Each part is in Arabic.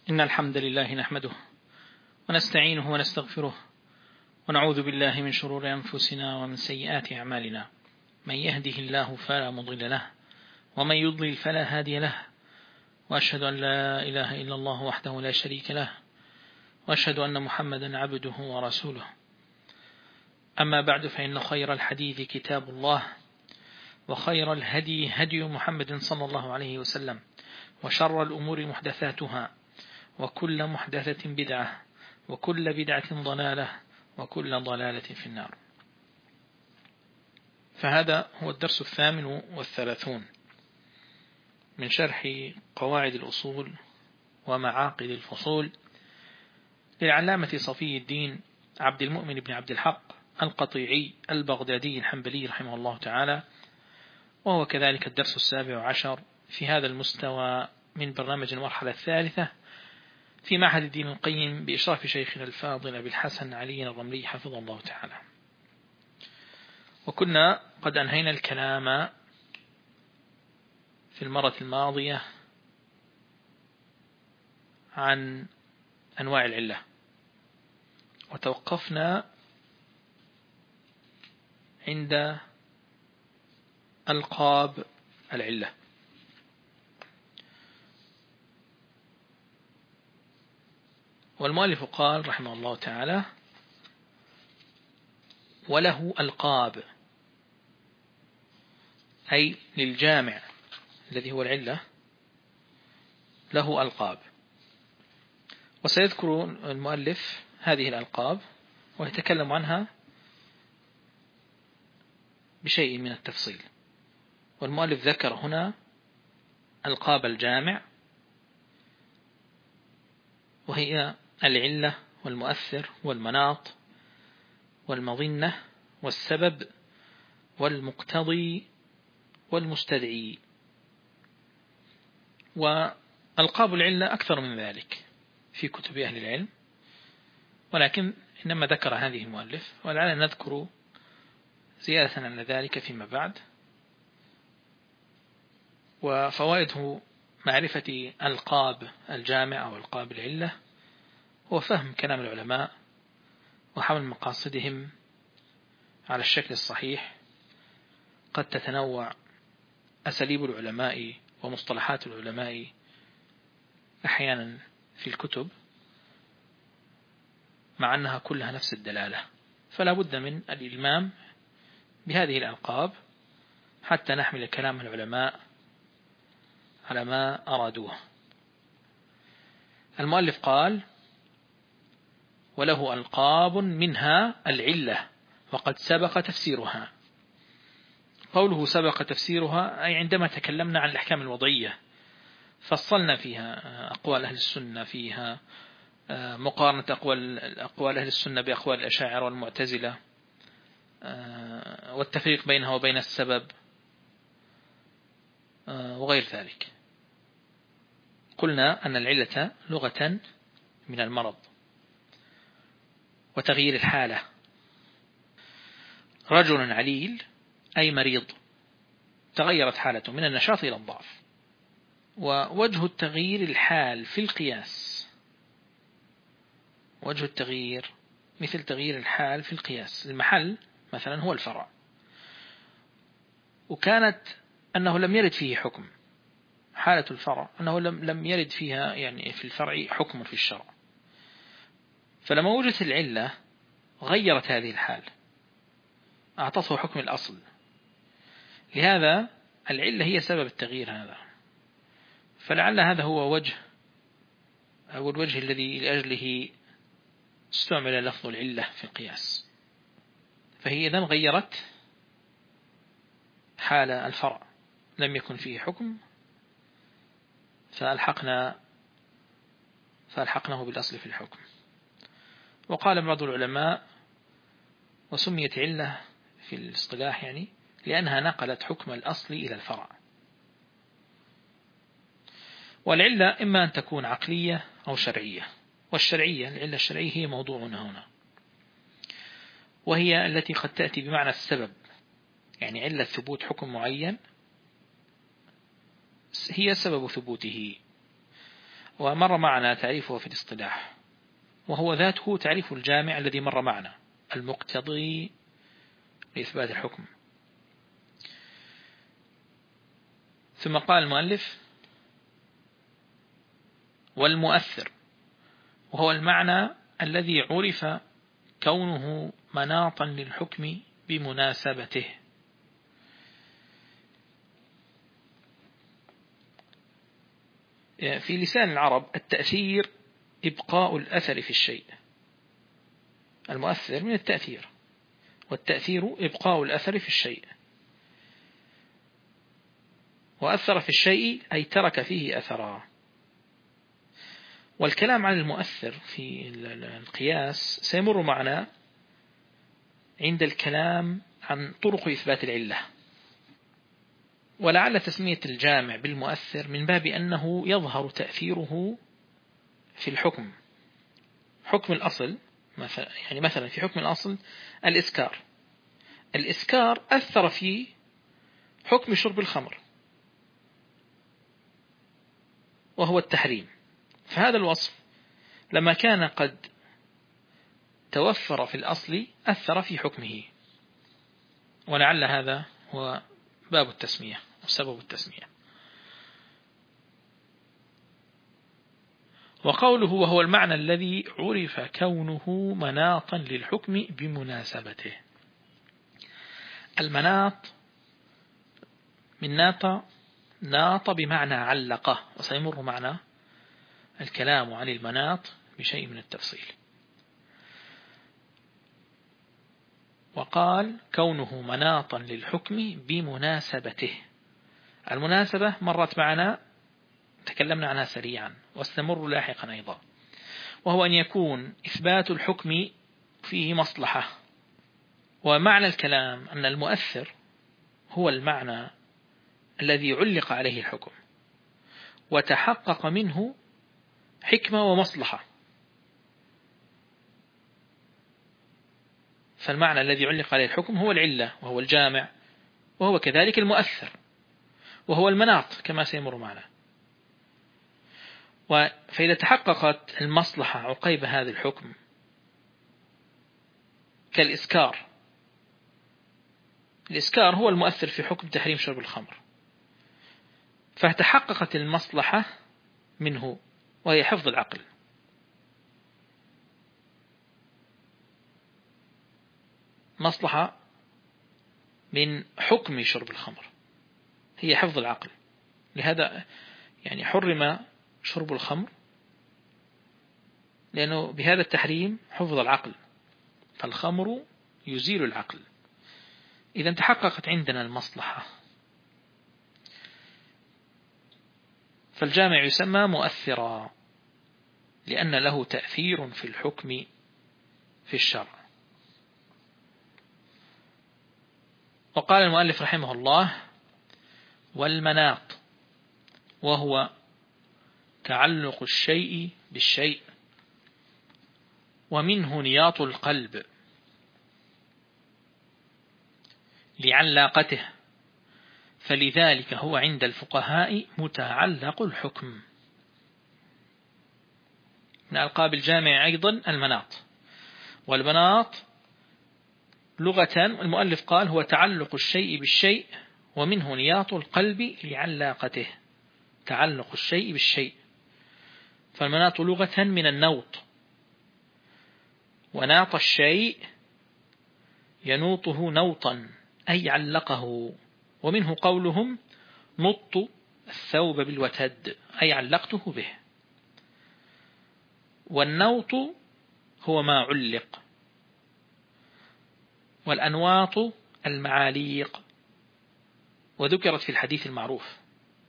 إن الحمد لله نحمده ونستعينه ونستغفره ونعوذ بالله من شرور أنفسنا ومن سيئات أعمالنا. من يهده الله فلا مضل له ومن يضلل فلا هادي له، وأشهد أن لا إله إلا الله وحده لا شريك له، وأشهد أن محمدا عبده ورسوله. أما بعد، فإن خير الحديث كتاب الله، وخير الهدي هدي محمد صلى الله عليه وسلم، وشر الأمور محدثاتها، وكل محدثة بدعة، وكل بدعة ضلالة، وكل ضلالة في النار. فهذا هو الدرس 38 من شرح قواعد الأصول ومعاقد الفصول للعلامة صفي الدين عبد المؤمن بن عبد الحق القطيعي البغدادي الحنبلي رحمه الله تعالى، وهو كذلك الدرس 17 في هذا المستوى من برنامج المرحلة الثالثة في معهد الدين القيم بإشراف شيخنا الفاضل أبي الحسن علي الرملي حفظه الله تعالى. وكنا قد أنهينا الكلام في المرة الماضية عن أنواع العلة، وتوقفنا عند ألقاب العلة. والمؤلف قال رحمه الله تعالى: وله ألقاب، أي للجامع الذي هو العلة له ألقاب. وسيذكر المؤلف هذه الألقاب ويتكلم عنها بشيء من التفصيل. والمؤلف ذكر هنا ألقاب الجامع، وهي العلة والمؤثر والمناط والمظنة والسبب والمقتضي والمستدعي. وألقاب العلة أكثر من ذلك في كتب أهل العلم، ولكن إنما ذكر هذه المؤلف، ولعلنا نذكر زيادة على ذلك فيما بعد. وفوائده معرفة ألقاب الجامع أو ألقاب العلة هو فهم كلام العلماء وحمل مقاصدهم على الشكل الصحيح. قد تتنوع أساليب العلماء ومصطلحات العلماء أحيانا في الكتب، مع أنها كلها نفس الدلالة، فلا بد من الإلمام بهذه الألقاب حتى نحمل كلام العلماء على ما أرادوه. المؤلف قال: وله ألقاب منها العلة وقد سبق تفسيرها. قوله سبق تفسيرها أي عندما تكلمنا عن الأحكام الوضعية فصلنا فيها أقوال أهل السنة، فيها مقارنة أقوال أهل السنة بأقوال الأشاعرة والمعتزلة، والتفريق بينها وبين السبب وغير ذلك. قلنا أن العلة لغة من المرض وتغيير الحالة. رجل عليل أي مريض، تغيرت حالته من النشاط إلى الضعف. ووجه التغيير الحال في القياس، وجه التغيير مثل تغيير الحال في القياس. المحل مثلا هو الفرع، وكانت أنه لم يرد فيه حكم. حالة الفرع أنه لم يرد فيها يعني في الفرع حكم في الشرع، فلما وجدت العلة غيرت هذه الحال، أعطته حكم الأصل. لهذا العلة هي سبب التغيير هذا. فلعل هذا هو وجه أو الوجه الذي لأجله استعمل لفظ العلة في القياس. فهي إذن غيرت حال الفرع، لم يكن فيه حكم فألحقناه بالأصل في الحكم. وقال بعض العلماء: وسميت علة في الاصطلاح يعني لأنها نقلت حكم الأصل إلى الفرع. والعلة إما أن تكون عقلية أو شرعية. والشرعية، العلة الشرعية هي موضوعنا هنا، وهي التي قد تأتي بمعنى السبب، يعني علة ثبوت حكم معين هي سبب ثبوته، ومر معنا تعريفه في الاصطلاح، وهو ذاته تعريف الجامع الذي مر معنا، المقتضي لإثبات الحكم. ثم قال المؤلف: والمؤثر، وهو المعنى الذي عرف كونه مناطا للحكم بمناسبته. في لسان العرب التأثير إبقاء الأثر في الشيء. المؤثر من التأثير، والتأثير إبقاء الأثر في الشيء. وأثر في الشيء أي ترك فيه أثرا. والكلام عن المؤثر في القياس سيمر معنا عند الكلام عن طرق إثبات العلة. ولعل تسمية الجامع بالمؤثر من باب أنه يظهر تأثيره في الحكم. حكم الأصل يعني مثلا في حكم الأصل الإسكار أثر في حكم شرب الخمر وهو التحريم. فهذا الوصف لما كان قد توفر في الأصل أثر في حكمه. ولعل هذا هو باب التسمية وسبب التسمية. وقوله وهو المعنى الذي عرف كونه مناطا للحكم بمناسبته. المناط من ناط بمعنى علقه، وسيمر معنا الكلام عن المناط بشيء من التفصيل. وقال كونه مناطا للحكم بمناسبته. المناسبة مرت معنا تكلمنا عنها سريعا واستمر لاحقا أيضا، وهو أن يكون إثبات الحكم فيه مصلحة. ومعنى الكلام أن المؤثر هو المعنى الذي علق عليه الحكم وتحقق منه حكمة ومصلحة. فالمعنى الذي علق عليه الحكم هو العلة وهو الجامع، وهو كذلك المؤثر، وهو المناط كما سيمر معنا. فإذا تحققت المصلحة عقيب هذا الحكم كالإسكار، الإسكار هو المؤثر في حكم تحريم شرب الخمر، فتحققت المصلحة منه وهي حفظ العقل. مصلحة من حكم شرب الخمر هي حفظ العقل. لهذا يعني حرم شرب الخمر لأنه بهذا التحريم حفظ العقل، فالخمر يزيل العقل. إذا تحققت عندنا المصلحة، فالجامع يسمى مؤثرا لأن له تأثير في الحكم في الشرع. وقال المؤلف رحمه الله: والمناط وهو تعلق الشيء بالشيء، ومنه نياط القلب لعلاقته، فلذلك هو عند الفقهاء متعلق الحكم. من ألقاب الجامع أيضا المناط. والمناط لغة المؤلف قال هو تعلق الشيء بالشيء، ومنه نياط القلب لعلاقته. تعلق الشيء بالشيء، فالمناط لغة من النوط، وناط الشيء ينوطه نوطا أي علقه. ومنه قولهم نط الثوب بالوتد أي علقته به. والنوط هو ما علق، والأنواط المعاليق، وذكرت في الحديث المعروف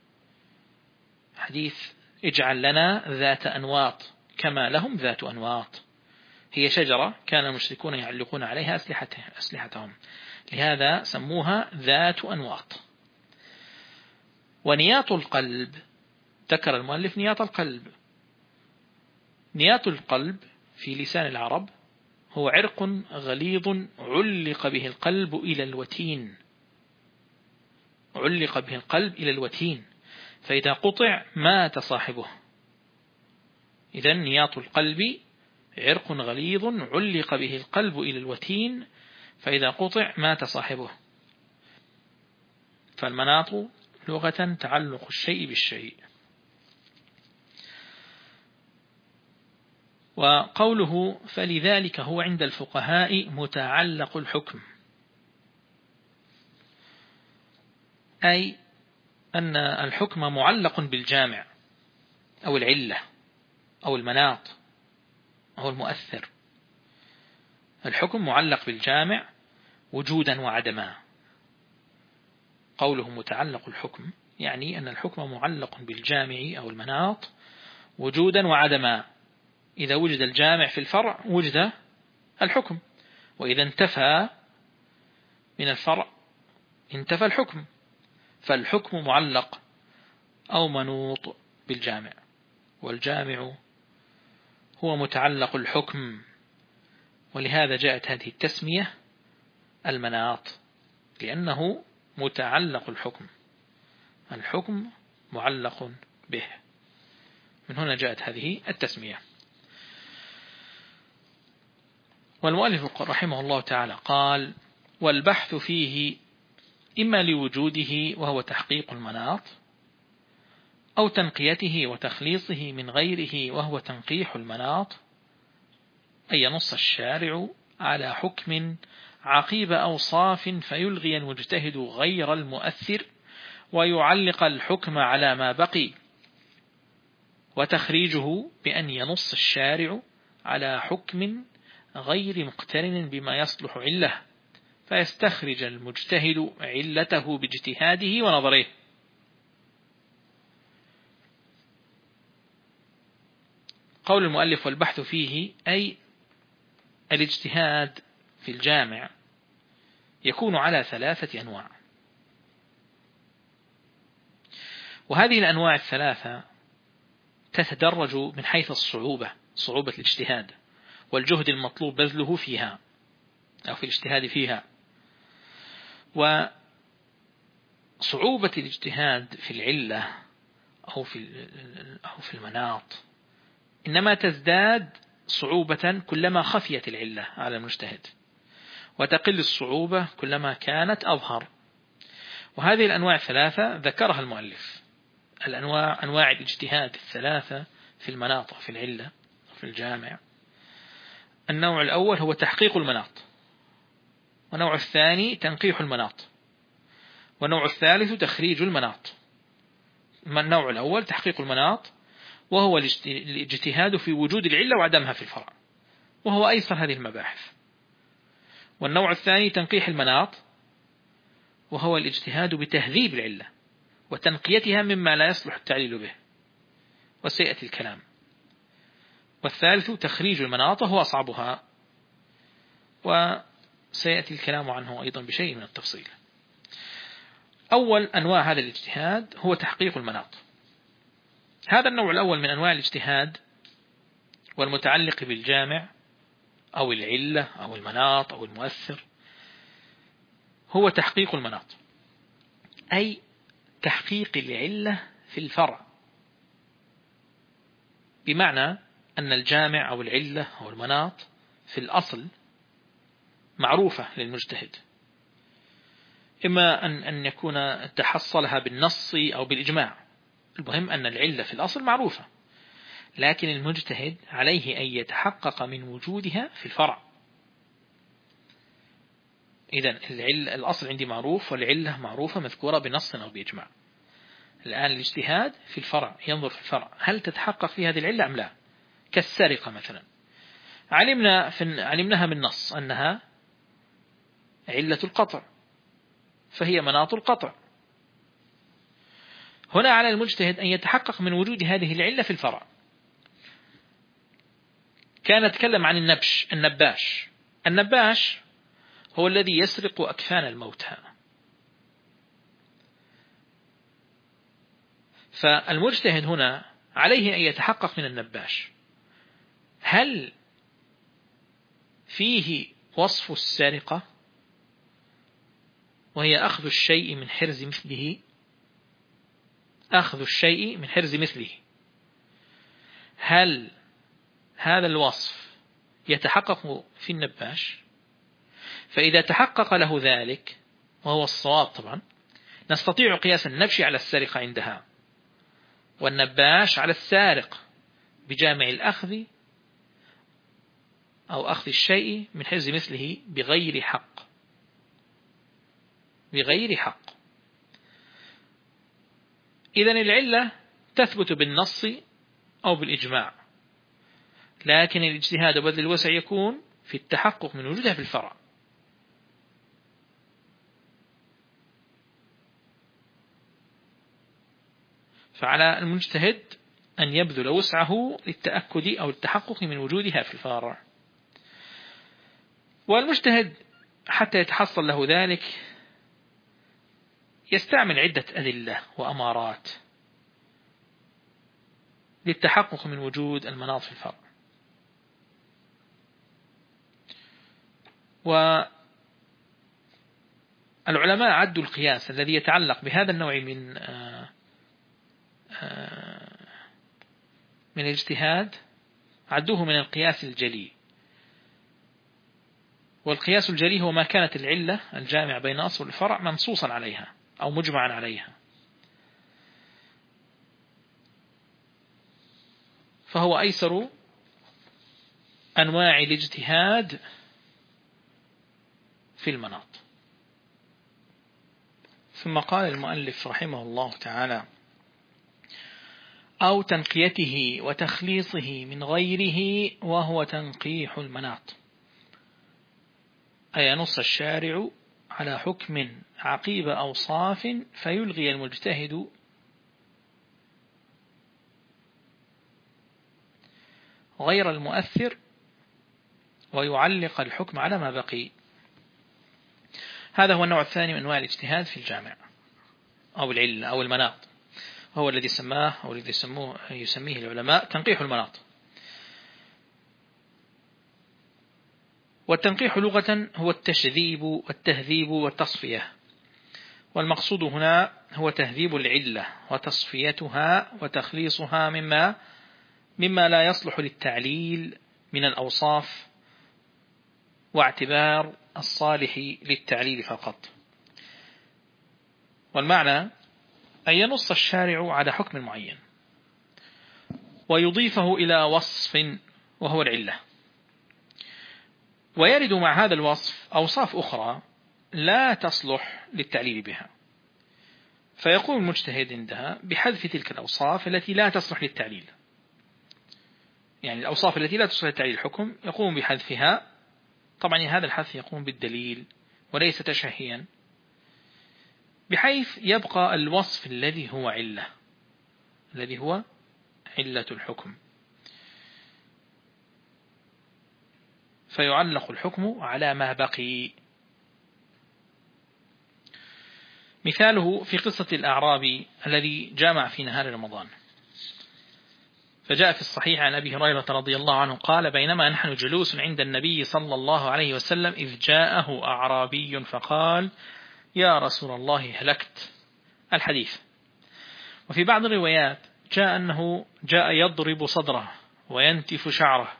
حديث اجعل لنا ذات أنواط كما لهم ذات أنواط. هي شجرة كان المشركون يعلقون عليها أسلحتهم، لهذا سموها ذات أنواط. ونياط القلب ذكر المؤلف نياط القلب. نياط القلب في لسان العرب هو عرق غليظ علق به القلب إلى الوتين. علق به القلب إلى الوتين، فإذا قطع مات صاحبه. إذن نياط القلب عرق غليظ علق به القلب إلى الوتين، فإذا قطع مات صاحبه. فالمناط لغة تعلق الشيء بالشيء. وقوله فلذلك هو عند الفقهاء متعلق الحكم، أي أن الحكم معلق بالجامع أو العلة أو المناط أو المؤثر. الحكم معلق بالجامع وجودا وعدما. قوله متعلق الحكم يعني أن الحكم معلق بالجامع أو المناط وجودا وعدما. إذا وجد الجامع في الفرع وجد الحكم، وإذا انتفى من الفرع انتفى الحكم. فالحكم معلق أو منوط بالجامع، والجامع هو متعلق الحكم، ولهذا جاءت هذه التسمية المناط، لأنه متعلق الحكم، الحكم معلق به، من هنا جاءت هذه التسمية. والمؤلف رحمه الله تعالى قال: والبحث فيه إما لوجوده وهو تحقيق المناط، أو تنقيته وتخليصه من غيره وهو تنقيح المناط، أي ينص الشارع على حكم عقيب أوصاف فيلغي المجتهد غير المؤثر ويعلق الحكم على ما بقي، وتخريجه بأن ينص الشارع على حكم غير مقترن بما يصلح علة، فيستخرج المجتهد علته باجتهاده ونظره. قول المؤلف والبحث فيه أي الاجتهاد في الجامع يكون على 3 أنواع، وهذه الأنواع 3 تتدرج من حيث صعوبة الاجتهاد والجهد المطلوب بذله فيها أو في الاجتهاد فيها. وصعوبة الاجتهاد في العلة أو في المناط إنما تزداد صعوبة كلما خفيت العلة على المجتهد، وتقل الصعوبة كلما كانت أظهر. وهذه الأنواع 3 ذكرها المؤلف، أنواع الاجتهاد 3 في المناط في العلة في الجامع. النوع الأول هو تحقيق المناط، والنوع الثاني تنقيح المناط، والنوع الثالث تخريج المناط. النوع الأول تحقيق المناط، وهو الاجتهاد في وجود العلة وعدمها في الفرع، وهو أيسر هذه المباحث. والنوع الثاني تنقيح المناط، وهو الاجتهاد بتهذيب العلة وتنقيتها مما لا يصلح التعليل به، وسيأتي الكلام. والثالث تخريج المناط، وهو أصعبها، وسيأتي الكلام عنه أيضا بشيء من التفصيل. أول أنواع هذا الاجتهاد هو تحقيق المناط. هذا النوع الأول من أنواع الاجتهاد والمتعلق بالجامع أو العلة أو المناط أو المؤثر هو تحقيق المناط، أي تحقيق العلة في الفرع، بمعنى أن الجامع أو العلة أو المناط في الأصل معروفة للمجتهد، إما أن يكون تحصلها بالنص أو بالإجماع. المهم أن العلة في الأصل معروفة، لكن المجتهد عليه أن يتحقق من وجودها في الفرع. إذن الأصل عندي معروف، والعلة معروفة مذكورة بنص أو بإجماع. الآن الاجتهاد في الفرع، ينظر في الفرع هل تتحقق في هذه العلة أم لا. كالسرقة مثلا، علمناها من نص أنها علة القطع، فهي مناط القطع. هنا على المجتهد أن يتحقق من وجود هذه العلة في الفرع. كان نتكلم عن النباش هو الذي يسرق أكفان الموتى. فالمجتهد هنا عليه أن يتحقق من النباش هل فيه وصف السرقة، وهي أخذ الشيء من حرز مثله، هل هذا الوصف يتحقق في النباش، فإذا تحقق له ذلك وهو الصواب طبعا، نستطيع قياس النبش على السرقة عندها والنباش على السارق بجامع الأخذ أو أخذ الشيء من حيز مثله بغير حق، بغير حق. إذن العلة تثبت بالنص أو بالإجماع، لكن الاجتهاد وبذل الوسع يكون في التحقق من وجودها في الفرع. فعلى المجتهد أن يبذل وسعه للتأكد أو التحقق من وجودها في الفرع. والمجتهد حتى يتحصل له ذلك يستعمل عدة أدلة وأمارات للتحقق من وجود المناط في الفرع. والعلماء عدوا القياس الذي يتعلق بهذا النوع من الاجتهاد، عدوه من القياس الجلي. والقياس الجلي هو ما كانت العلة الجامع بين أصل الفرع منصوصا عليها أو مجمعا عليها، فهو أيسر أنواع الاجتهاد في المناط. ثم قال المؤلف رحمه الله تعالى: أو تنقيته وتخليصه من غيره وهو تنقيح المناط، أي نص الشارع على حكم عقيب أوصاف فيلغي المجتهد غير المؤثر ويعلق الحكم على ما بقي. هذا هو النوع الثاني من أنواع الاجتهاد في الجامع أو العلة أو المناط، هو الذي سماه أو الذي يسميه العلماء تنقيح المناط. والتنقيح لغة هو التشذيب والتهذيب والتصفية، والمقصود هنا هو تهذيب العلة وتصفيتها وتخليصها مما لا يصلح للتعليل من الأوصاف، واعتبار الصالح للتعليل فقط. والمعنى أن ينص الشارع على حكم معين ويضيفه إلى وصف وهو العلة، ويرد مع هذا الوصف أوصاف أخرى لا تصلح للتعليل بها، فيقوم المجتهد عندها بحذف تلك الأوصاف التي لا تصلح للتعليل. يعني الأوصاف التي لا تصلح للتعليل الحكم يقوم بحذفها. طبعا هذا الحذف يقوم بالدليل وليس تشهيا، بحيث يبقى الوصف الذي هو علة، الذي هو علة الحكم، فيعلق الحكم على ما بقي. مثاله في قصة الأعرابي الذي جامع في نهار رمضان، فجاء في الصحيح عن أبي هريرة رضي الله عنه قال: بينما نحن جلوس عند النبي صلى الله عليه وسلم إذ جاءه أعرابي فقال: يا رسول الله هلكت. الحديث. وفي بعض الروايات جاء أنه جاء يضرب صدره وينتف شعره،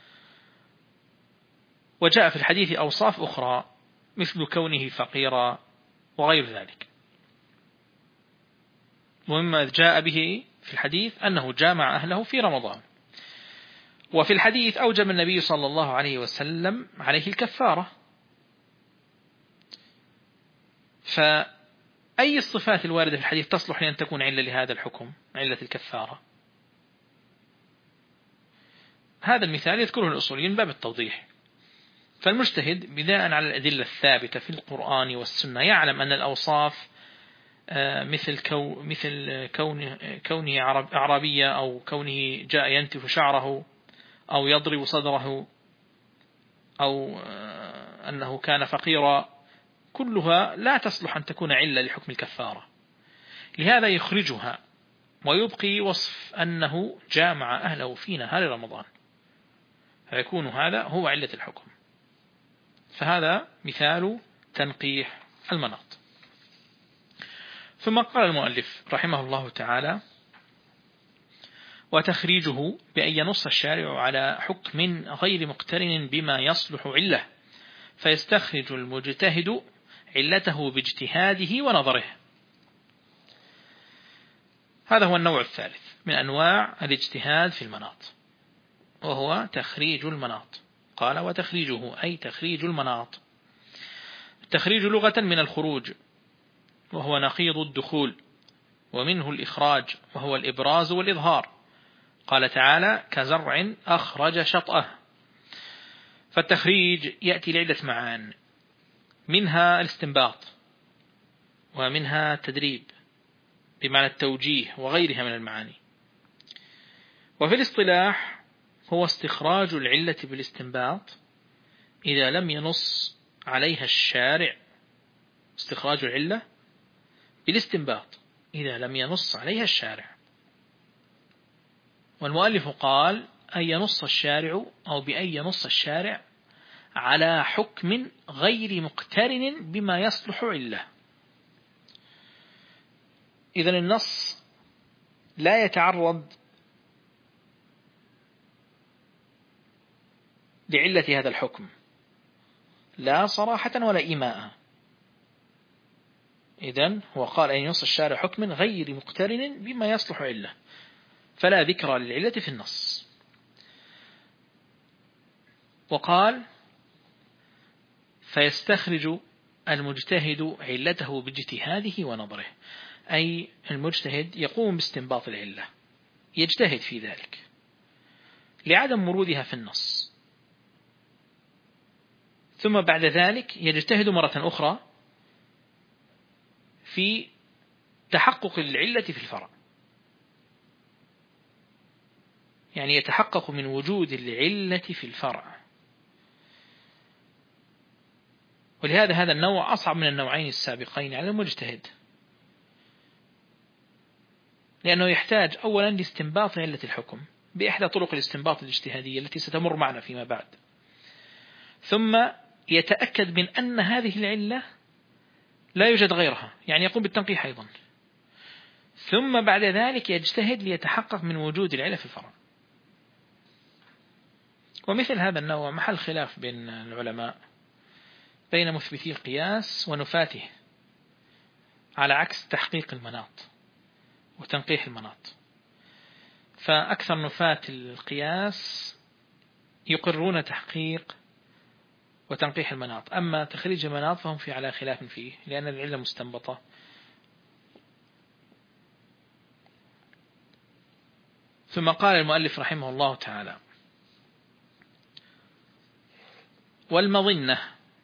وجاء في الحديث أوصاف أخرى مثل كونه فقيرا وغير ذلك. ومما جاء به في الحديث أنه جامع أهله في رمضان. وفي الحديث أوجب النبي صلى الله عليه وسلم عليه الكفارة. فأي الصفات الواردة في الحديث تصلح لأن تكون علة لهذا الحكم، علة الكفارة؟ هذا المثال يذكره الأصوليين باب التوضيح. فالمجتهد بناء على الأدلة الثابتة في القرآن والسنة يعلم أن الأوصاف مثل كونه أعرابية، أو كونه جاء ينتف شعره، أو يضرب صدره، أو أنه كان فقيرا، كلها لا تصلح أن تكون علة لحكم الكفارة. لهذا يخرجها ويبقي وصف أنه جامع أهله في نهار رمضان، فيكون هذا هو علة الحكم. فهذا مثال تنقيح المناط. ثم قال المؤلف رحمه الله تعالى: وتخريجه بأن ينص الشارع على حكم غير مقترن بما يصلح علة، فيستخرج المجتهد علته باجتهاده ونظره. هذا هو النوع الثالث من أنواع الاجتهاد في المناط، وهو تخريج المناط. قال وتخريجه أي تخريج المناط. التخريج لغة من الخروج، وهو نقيض الدخول، ومنه الإخراج وهو الإبراز والإظهار. قال تعالى كزرع أخرج شطأه. فالتخريج يأتي لعدة معان، منها الاستنباط، ومنها التدريب بمعنى التوجيه وغيرها من المعاني. وفي الاصطلاح هو استخراج العلة بالاستنباط إذا لم ينص عليها الشارع. استخراج العلة بالاستنباط إذا لم ينص عليها الشارع. والمؤلف قال أن ينص الشارع أو بأن ينص الشارع على حكم غير مقترن بما يصلح علة. إذن النص لا يتعرض لعلة هذا الحكم لا صراحة ولا إيماء. إذن هو قال أن ينص الشارع حكم غير مقترن بما يصلح علة، فلا ذكر للعلة في النص. وقال فيستخرج المجتهد علته باجتهاده ونظره، أي المجتهد يقوم باستنباط العلة، يجتهد في ذلك لعدم ورودها في النص، ثم بعد ذلك يجتهد مرة أخرى في تحقق العلة في الفرع، يعني يتحقق من وجود العلة في الفرع. ولهذا هذا النوع أصعب من النوعين السابقين على المجتهد، لأنه يحتاج أولا لاستنباط علة الحكم بإحدى طرق الاستنباط الاجتهادية التي ستمر معنا فيما بعد، ثم يتأكد من أن هذه العلة لا يوجد غيرها، يعني يقوم بالتنقيح أيضا، ثم بعد ذلك يجتهد ليتحقق من وجود العلة في الفرع. ومثل هذا النوع محل خلاف بين العلماء بين مثبتي القياس ونفاته، على عكس تحقيق المناط وتنقيح المناط. فأكثر نفاة القياس يقرون تحقيق وتنقيح المناط، أما تخريج المناط فهم في على خلاف فيه، لأن العلة مستنبطة. ثم قال المؤلف رحمه الله تعالى والمظنة،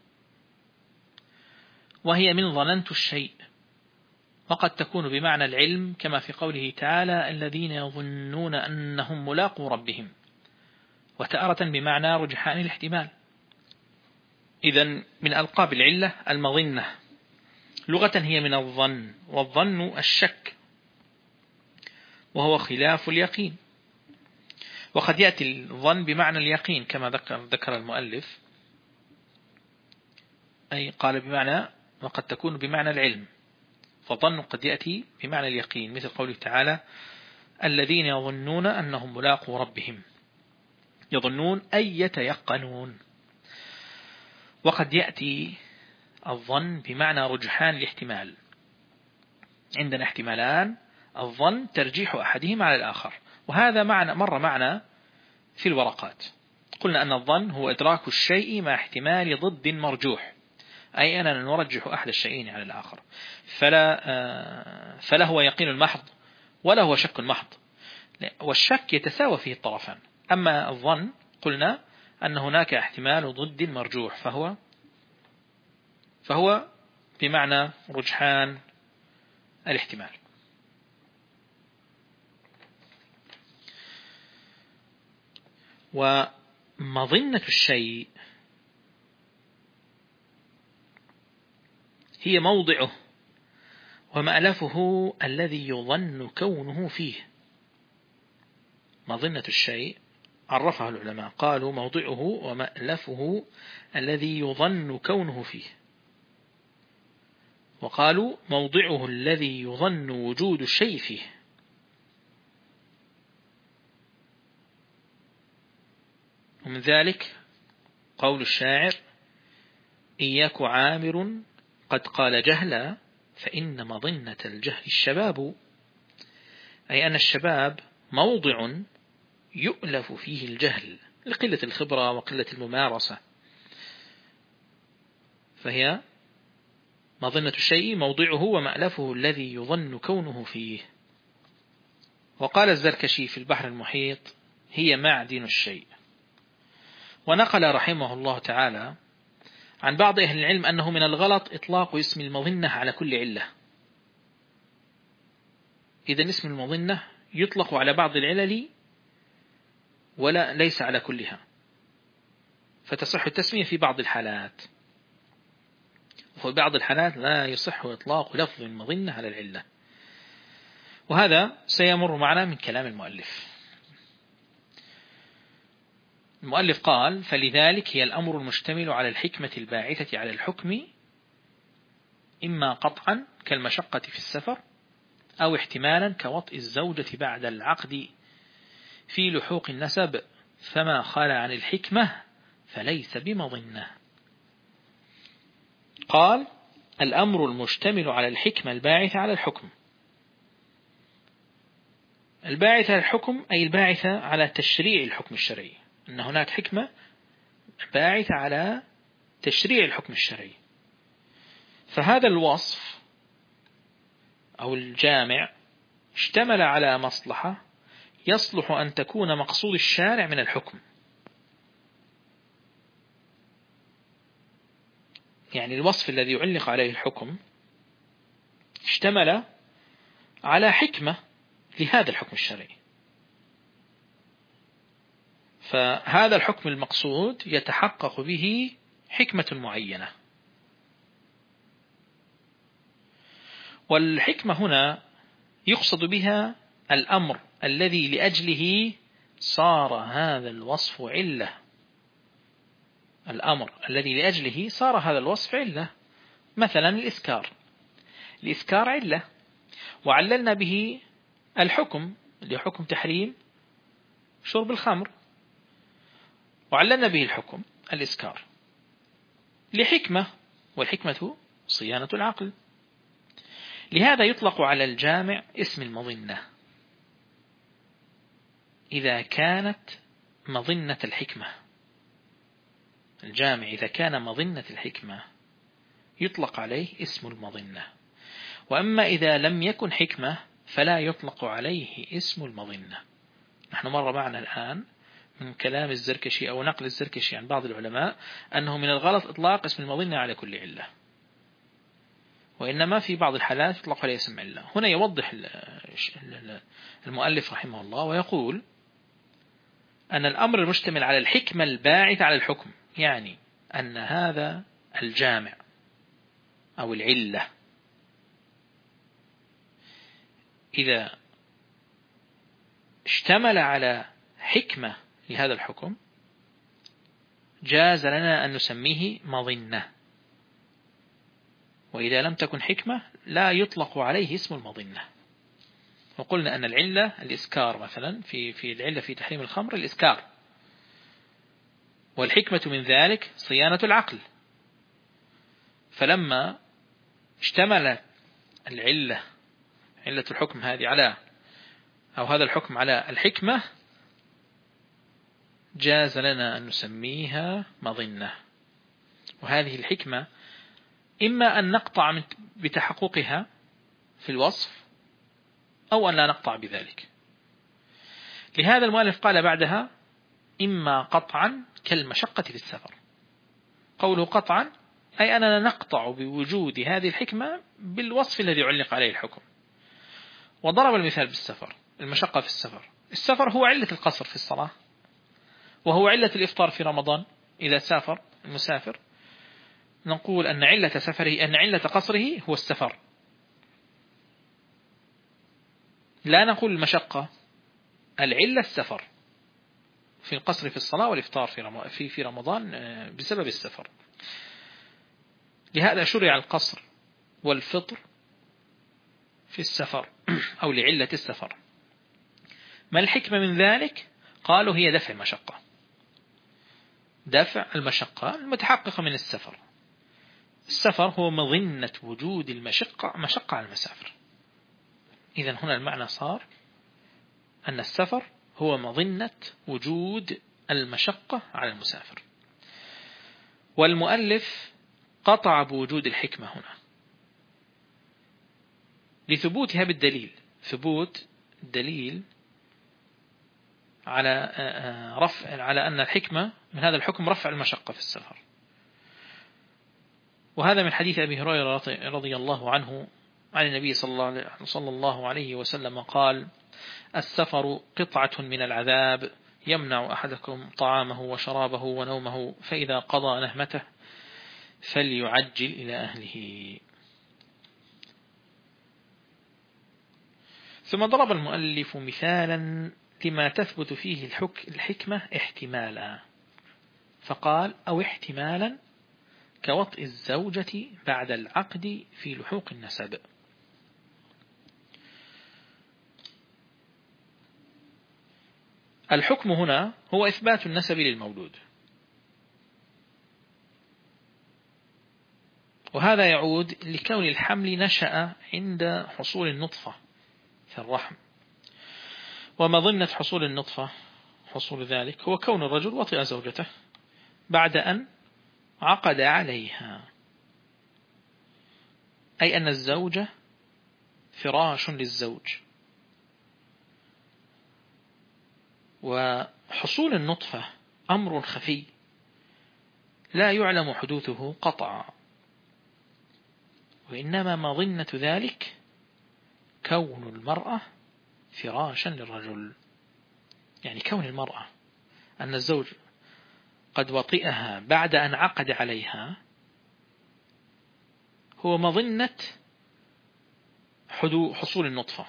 وهي من ظننت الشيء، وقد تكون بمعنى العلم كما في قوله تعالى الذين يظنون أنهم ملاقو ربهم، وتارة بمعنى رجحان الاحتمال. إذن من ألقاب العلة المظنة، لغة هي من الظن، والظن الشك، وهو خلاف اليقين. وقد يأتي الظن بمعنى اليقين كما ذكر المؤلف، أي قال بمعنى وقد تكون بمعنى العلم، فظن قد يأتي بمعنى اليقين، مثل قوله تعالى الذين يظنون أنهم ملاقو ربهم، يظنون أي يتيقنون. وقد يأتي الظن بمعنى رجحان الاحتمال، عندنا احتمالان، الظن ترجيح أحدهما على الآخر، وهذا مر معنا في الورقات. قلنا أن الظن هو إدراك الشيء مع احتمال ضد مرجوح، أي أننا نرجح أحد الشيئين على الآخر، فلا هو يقين محض ولا هو شك محض، والشك يتساوى فيه الطرفان. أما الظن قلنا أن هناك احتمال ضد مرجوح، فهو بمعنى رجحان الاحتمال. ومظنة الشيء هي موضعه ومألفه الذي يظن كونه فيه. مظنة الشيء عرفها العلماء، قالوا موضعه ومألفه الذي يظن كونه فيه، وقالوا موضعه الذي يظن وجود الشيء فيه. ومن ذلك قول الشاعر: إياك عامر قد قال جهلا فإن مظنة الجهل الشباب، أي أن الشباب موضع يؤلف فيه الجهل لقلة الخبرة وقلة الممارسة، فهي مظنة الشيء موضعه ومألفه الذي يظن كونه فيه. وقال الزركشي في البحر المحيط: هي معدن الشيء. ونقل رحمه الله تعالى عن بعض أهل العلم أنه من الغلط إطلاق اسم المظنة على كل علة. إذن اسم المظنة يطلق على بعض العلل ولا ليس على كلها، فتصح التسمية في بعض الحالات، وفي بعض الحالات لا يصح إطلاق لفظ المظنة على العلة، وهذا سيمر معنا من كلام المؤلف. المؤلف قال: فلذلك هي الأمر المشتمل على الحكمة الباعثة على الحكم، إما قطعا كالمشقة في السفر، أو احتمالا كوطئ الزوجة بعد العقد في لحوق النسب، فما خال عن الحكمة فليس بمظنة. قال: الأمر المشتمل على الحكمة الباعثة على الحكم. الباعثة على الحكم أي الباعثة على تشريع الحكم الشرعي، أن هناك حكمة باعثة على تشريع الحكم الشرعي. فهذا الوصف أو الجامع اشتمل على مصلحة يصلح أن تكون مقصود الشارع من الحكم، يعني الوصف الذي يعلق عليه الحكم اشتمل على حكمة لهذا الحكم الشرعي، فهذا الحكم المقصود يتحقق به حكمة معينة. والحكمة هنا يقصد بها الأمر الذي لأجله صار هذا الوصف علة، الأمر الذي لأجله صار هذا الوصف علة. مثلا الإسكار علة، وعللنا به الحكم لحكم تحريم شرب الخمر، وعللنا به الحكم الإسكار لحكمة، والحكمة صيانة العقل. لهذا يطلق على الجامع اسم المظنة إذا كانت مظنة الحكمة. الجامع إذا كان مظنة الحكمة يطلق عليه اسم المظنة، وأما إذا لم يكن حكمة فلا يطلق عليه اسم المظنة. نحن مر معنا الآن من كلام الزركشي أو نقل الزركشي عن بعض العلماء أنه من الغلط إطلاق اسم المظنة على كل علة، وإنما في بعض الحالات يطلق عليه اسم علة. هنا يوضح المؤلف رحمه الله ويقول أن الأمر المشتمل على الحكمة الباعثة على الحكم، يعني أن هذا الجامع أو العلة إذا اشتمل على حكمة لهذا الحكم جاز لنا أن نسميه مظنة، وإذا لم تكن حكمة لا يطلق عليه اسم المظنة. وقلنا أن العلة الإسكار مثلا، في العلة في تحريم الخمر الإسكار، والحكمة من ذلك صيانة العقل. فلما اشتمل علة الحكم هذه على أو هذا الحكم على الحكمة جاز لنا أن نسميها مظنة. وهذه الحكمة إما أن نقطع بتحققها في الوصف أو أن لا نقطع بذلك. لهذا المؤلف قال بعدها: إما قطعا كالمشقة في السفر. قوله قطعا أي أننا نقطع بوجود هذه الحكمة بالوصف الذي علق عليه الحكم. وضرب المثال بالسفر، المشقة في السفر. السفر هو علة القصر في الصلاة، وهو علة الإفطار في رمضان إذا سافر المسافر. نقول أن علة قصره هو السفر، لا نقول المشقة. العلة السفر في القصر في الصلاة والإفطار في رمضان بسبب السفر. لهذا شرع القصر والفطر في السفر أو لعلة السفر. ما الحكمة من ذلك؟ قالوا هي دفع المشقة. دفع المشقة المتحققة من السفر. السفر هو مظنة وجود مشقة على المسافر. إذن هنا المعنى صار أن السفر هو مظنة وجود المشقة على المسافر. والمؤلف قطع بوجود الحكمة هنا لثبوتها بالدليل، ثبوت الدليل على أن الحكمة من هذا الحكم رفع المشقة في السفر. وهذا من حديث أبي هريرة رضي الله عنه عن النبي صلى الله عليه وسلم قال: السفر قطعة من العذاب يمنع أحدكم طعامه وشرابه ونومه، فإذا قضى نهمته فليعجل إلى أهله. ثم ضرب المؤلف مثالا لما تثبت فيه الحكمة احتمالا، فقال: أو احتمالا كوطئ الزوجة بعد العقد في لحوق النسب. الحكم هنا هو إثبات النسب للمولود، وهذا يعود لكون الحمل نشأ عند حصول النطفة في الرحم، ومظنة حصول النطفة حصول ذلك هو كون الرجل وطئ زوجته بعد أن عقد عليها، أي أن الزوجة فراش للزوج. وحصول النطفة أمر خفي لا يعلم حدوثه قطعا، وإنما مظنة ذلك كون المرأة فراشا للرجل، يعني كون المرأة أن الزوج قد وطئها بعد أن عقد عليها هو مظنة حصول النطفة.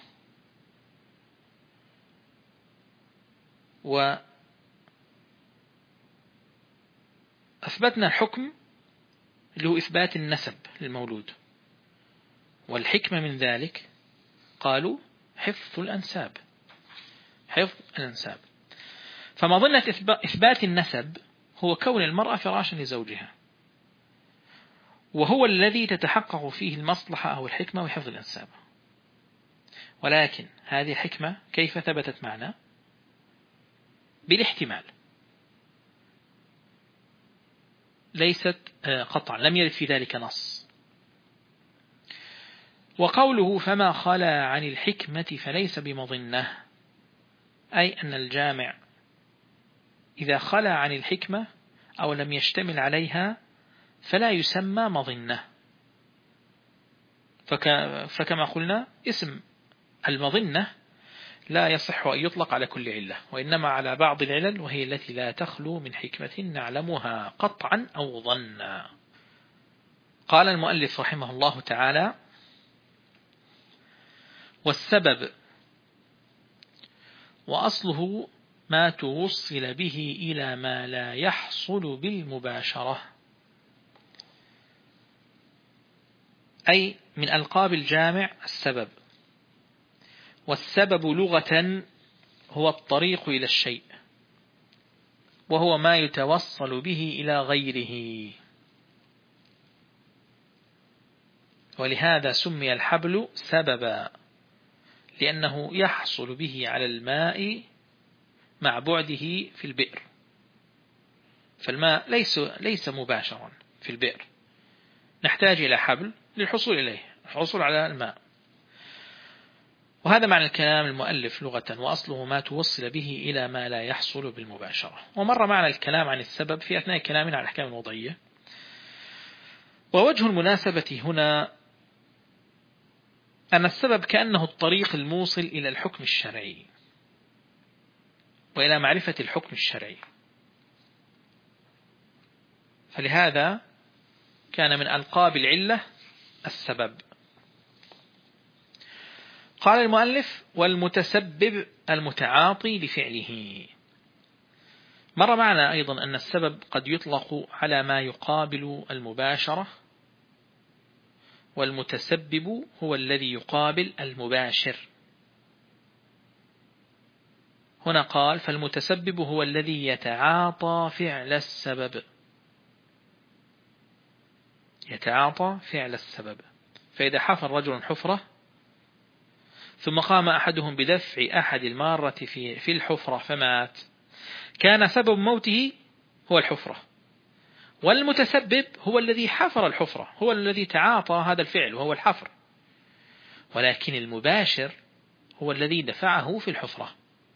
وأثبتنا الحكم اللي هو إثبات النسب للمولود، والحكمة من ذلك قالوا حفظ الأنساب، حفظ الأنساب. فمظنة إثبات النسب هو كون المرأة فراشا لزوجها، وهو الذي تتحقق فيه المصلحة أو الحكمة وحفظ الأنساب. ولكن هذه الحكمة كيف ثبتت معنا؟ بالاحتمال، ليست قطعا، لم يرد في ذلك نص. وقوله فما خلا عن الحكمة فليس بمظنة، أي أن الجامع إذا خلا عن الحكمة أو لم يشتمل عليها فلا يسمى مظنة. فكما قلنا اسم المظنة لا يصح أن يطلق على كل علة، وإنما على بعض العلل، وهي التي لا تخلو من حكمة نعلمها قطعا أو ظنا. قال المؤلف رحمه الله تعالى: والسبب وأصله ما توصل به إلى ما لا يحصل بالمباشرة، أي من ألقاب الجامع السبب. والسبب لغة هو الطريق إلى الشيء، وهو ما يتوصل به إلى غيره. ولهذا سمي الحبل سببا، لأنه يحصل به على الماء مع بعده في البئر، فالماء ليس مباشرا في البئر، نحتاج إلى حبل للحصول إليه، الحصول على الماء. وهذا معنى الكلام المؤلف لغة، وأصله ما توصل به إلى ما لا يحصل بالمباشرة. ومر معنى الكلام عن السبب في أثناء كلامنا عن الأحكام الوضعية. ووجه المناسبة هنا أن السبب كأنه الطريق الموصل إلى الحكم الشرعي وإلى معرفة الحكم الشرعي، فلهذا كان من ألقاب العلة السبب. قال المؤلف: والمتسبب المتعاطي لفعله. مر معنا أيضا أن السبب قد يطلق على ما يقابل المباشرة، والمتسبب هو الذي يقابل المباشر. هنا قال فالمتسبب هو الذي يتعاطى فعل السبب، يتعاطى فعل السبب. فإذا حفر رجل حفرة ثم قام أحدهم بدفع أحد المارة في الحفرة فمات، كان سبب موته هو الحفرة، والمتسبب هو الذي حفر الحفرة، هو الذي تعاطى هذا الفعل وهو الحفر، ولكن المباشر هو الذي دفعه في الحفرة.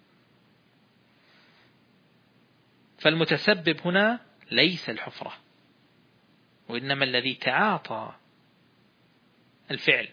فالمتسبب هنا ليس الحفرة، وإنما الذي تعاطى الفعل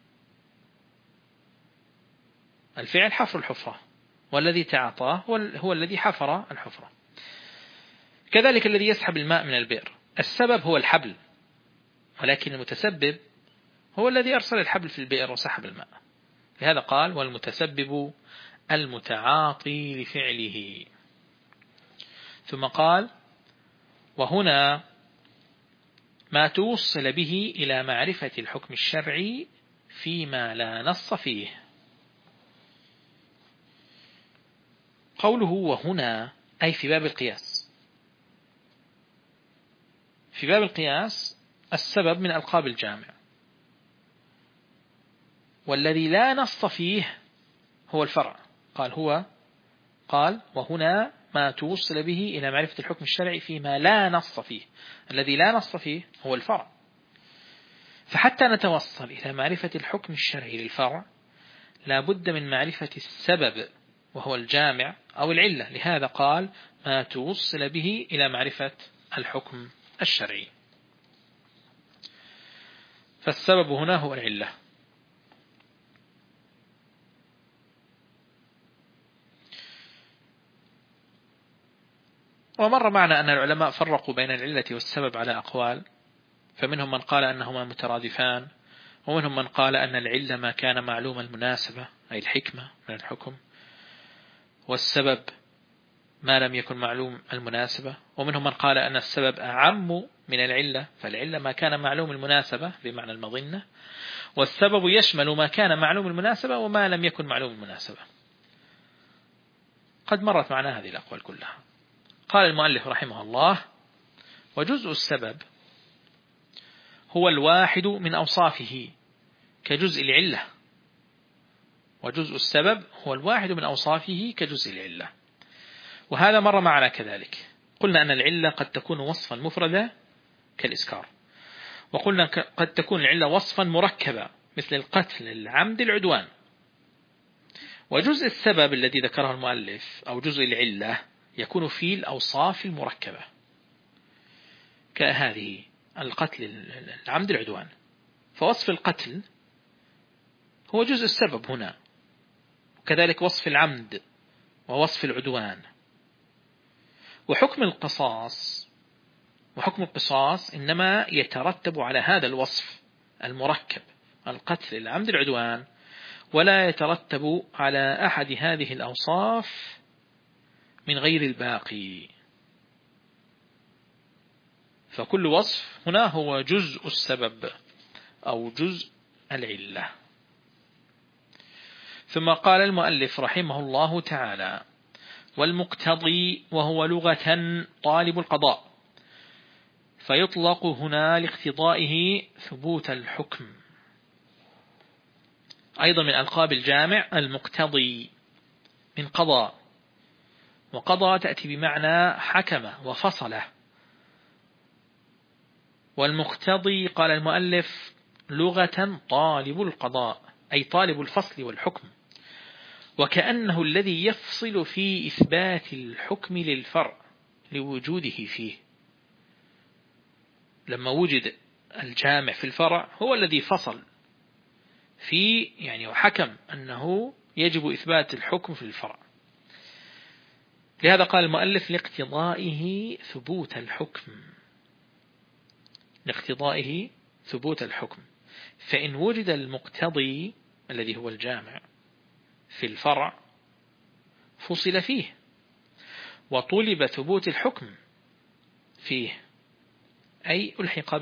حفر الحفرة، والذي تعاطاه هو الذي حفر الحفرة. كذلك الذي يسحب الماء من البئر، السبب هو الحبل، ولكن المتسبب هو الذي أرسل الحبل في البئر وسحب الماء. لهذا قال والمتسبب المتعاطي لفعله. ثم قال وهنا ما توصل به إلى معرفة الحكم الشرعي فيما لا نص فيه. قوله وهنا أي في باب القياس. في باب القياس السبب من ألقاب الجامع، والذي لا نص فيه هو الفرع. قال وهنا ما توصل به إلى معرفة الحكم الشرعي فيما لا نص فيه، الذي لا نص فيه هو الفرع. فحتى نتوصل إلى معرفة الحكم الشرعي للفرع لا بد من معرفة السبب وهو الجامع أو العلة. لهذا قال ما توصل به إلى معرفة الحكم الشرعي. فالسبب هنا هو العلة. ومر معنا أن العلماء فرقوا بين العلة والسبب على أقوال، فمنهم من قال أنهما مترادفان، ومنهم من قال أن العلة ما كان معلوم المناسبة أي الحكمة من الحكم، والسبب ما لم يكن معلوم المناسبة. ومنهم من قال أن السبب أعم من العلة، فالعلة ما كان معلوم المناسبة بمعنى المظنة، والسبب يشمل ما كان معلوم المناسبة وما لم يكن معلوم المناسبة. قد مرت معنا هذه الأقوال كلها. قال المؤلف رحمه الله وجزء السبب هو الواحد من أوصافه كجزء العلة، وجزء السبب هو الواحد من أوصافه كجزء العلة. وهذا مر معنا كذلك. قلنا أن العلة قد تكون وصفا مفردا كالإسكار، وقلنا قد تكون العلة وصفا مركبا مثل القتل العمد العدوان. وجزء السبب الذي ذكره المؤلف أو جزء العلة يكون فيه الأوصاف المركبة كهذه القتل العمد العدوان. فوصف القتل هو جزء السبب هنا، وكذلك وصف العمد ووصف العدوان. وحكم القصاص إنما يترتب على هذا الوصف المركب القتل العمد العدوان، ولا يترتب على أحد هذه الأوصاف من غير الباقي. فكل وصف هنا هو جزء السبب أو جزء العلة. ثم قال المؤلف رحمه الله تعالى والمقتضي وهو لغة طالب القضاء، فيطلق هنا لاقتضائه ثبوت الحكم. أيضا من ألقاب الجامع المقتضي من قضاء، وقضى تأتي بمعنى حكم وفصله. والمقتضي قال المؤلف لغة طالب القضاء أي طالب الفصل والحكم، وكأنه الذي يفصل في إثبات الحكم للفرع لوجوده فيه. لما وجد الجامع في الفرع هو الذي فصل فيه، يعني وحكم أنه يجب إثبات الحكم في الفرع. لهذا قال المؤلف لاقتضائه ثبوت الحكم، لاقتضائه ثبوت الحكم. فإن وجد المقتضي الذي هو الجامع في الفرع فصل فيه وطلب ثبوت الحكم فيه، أي ألحق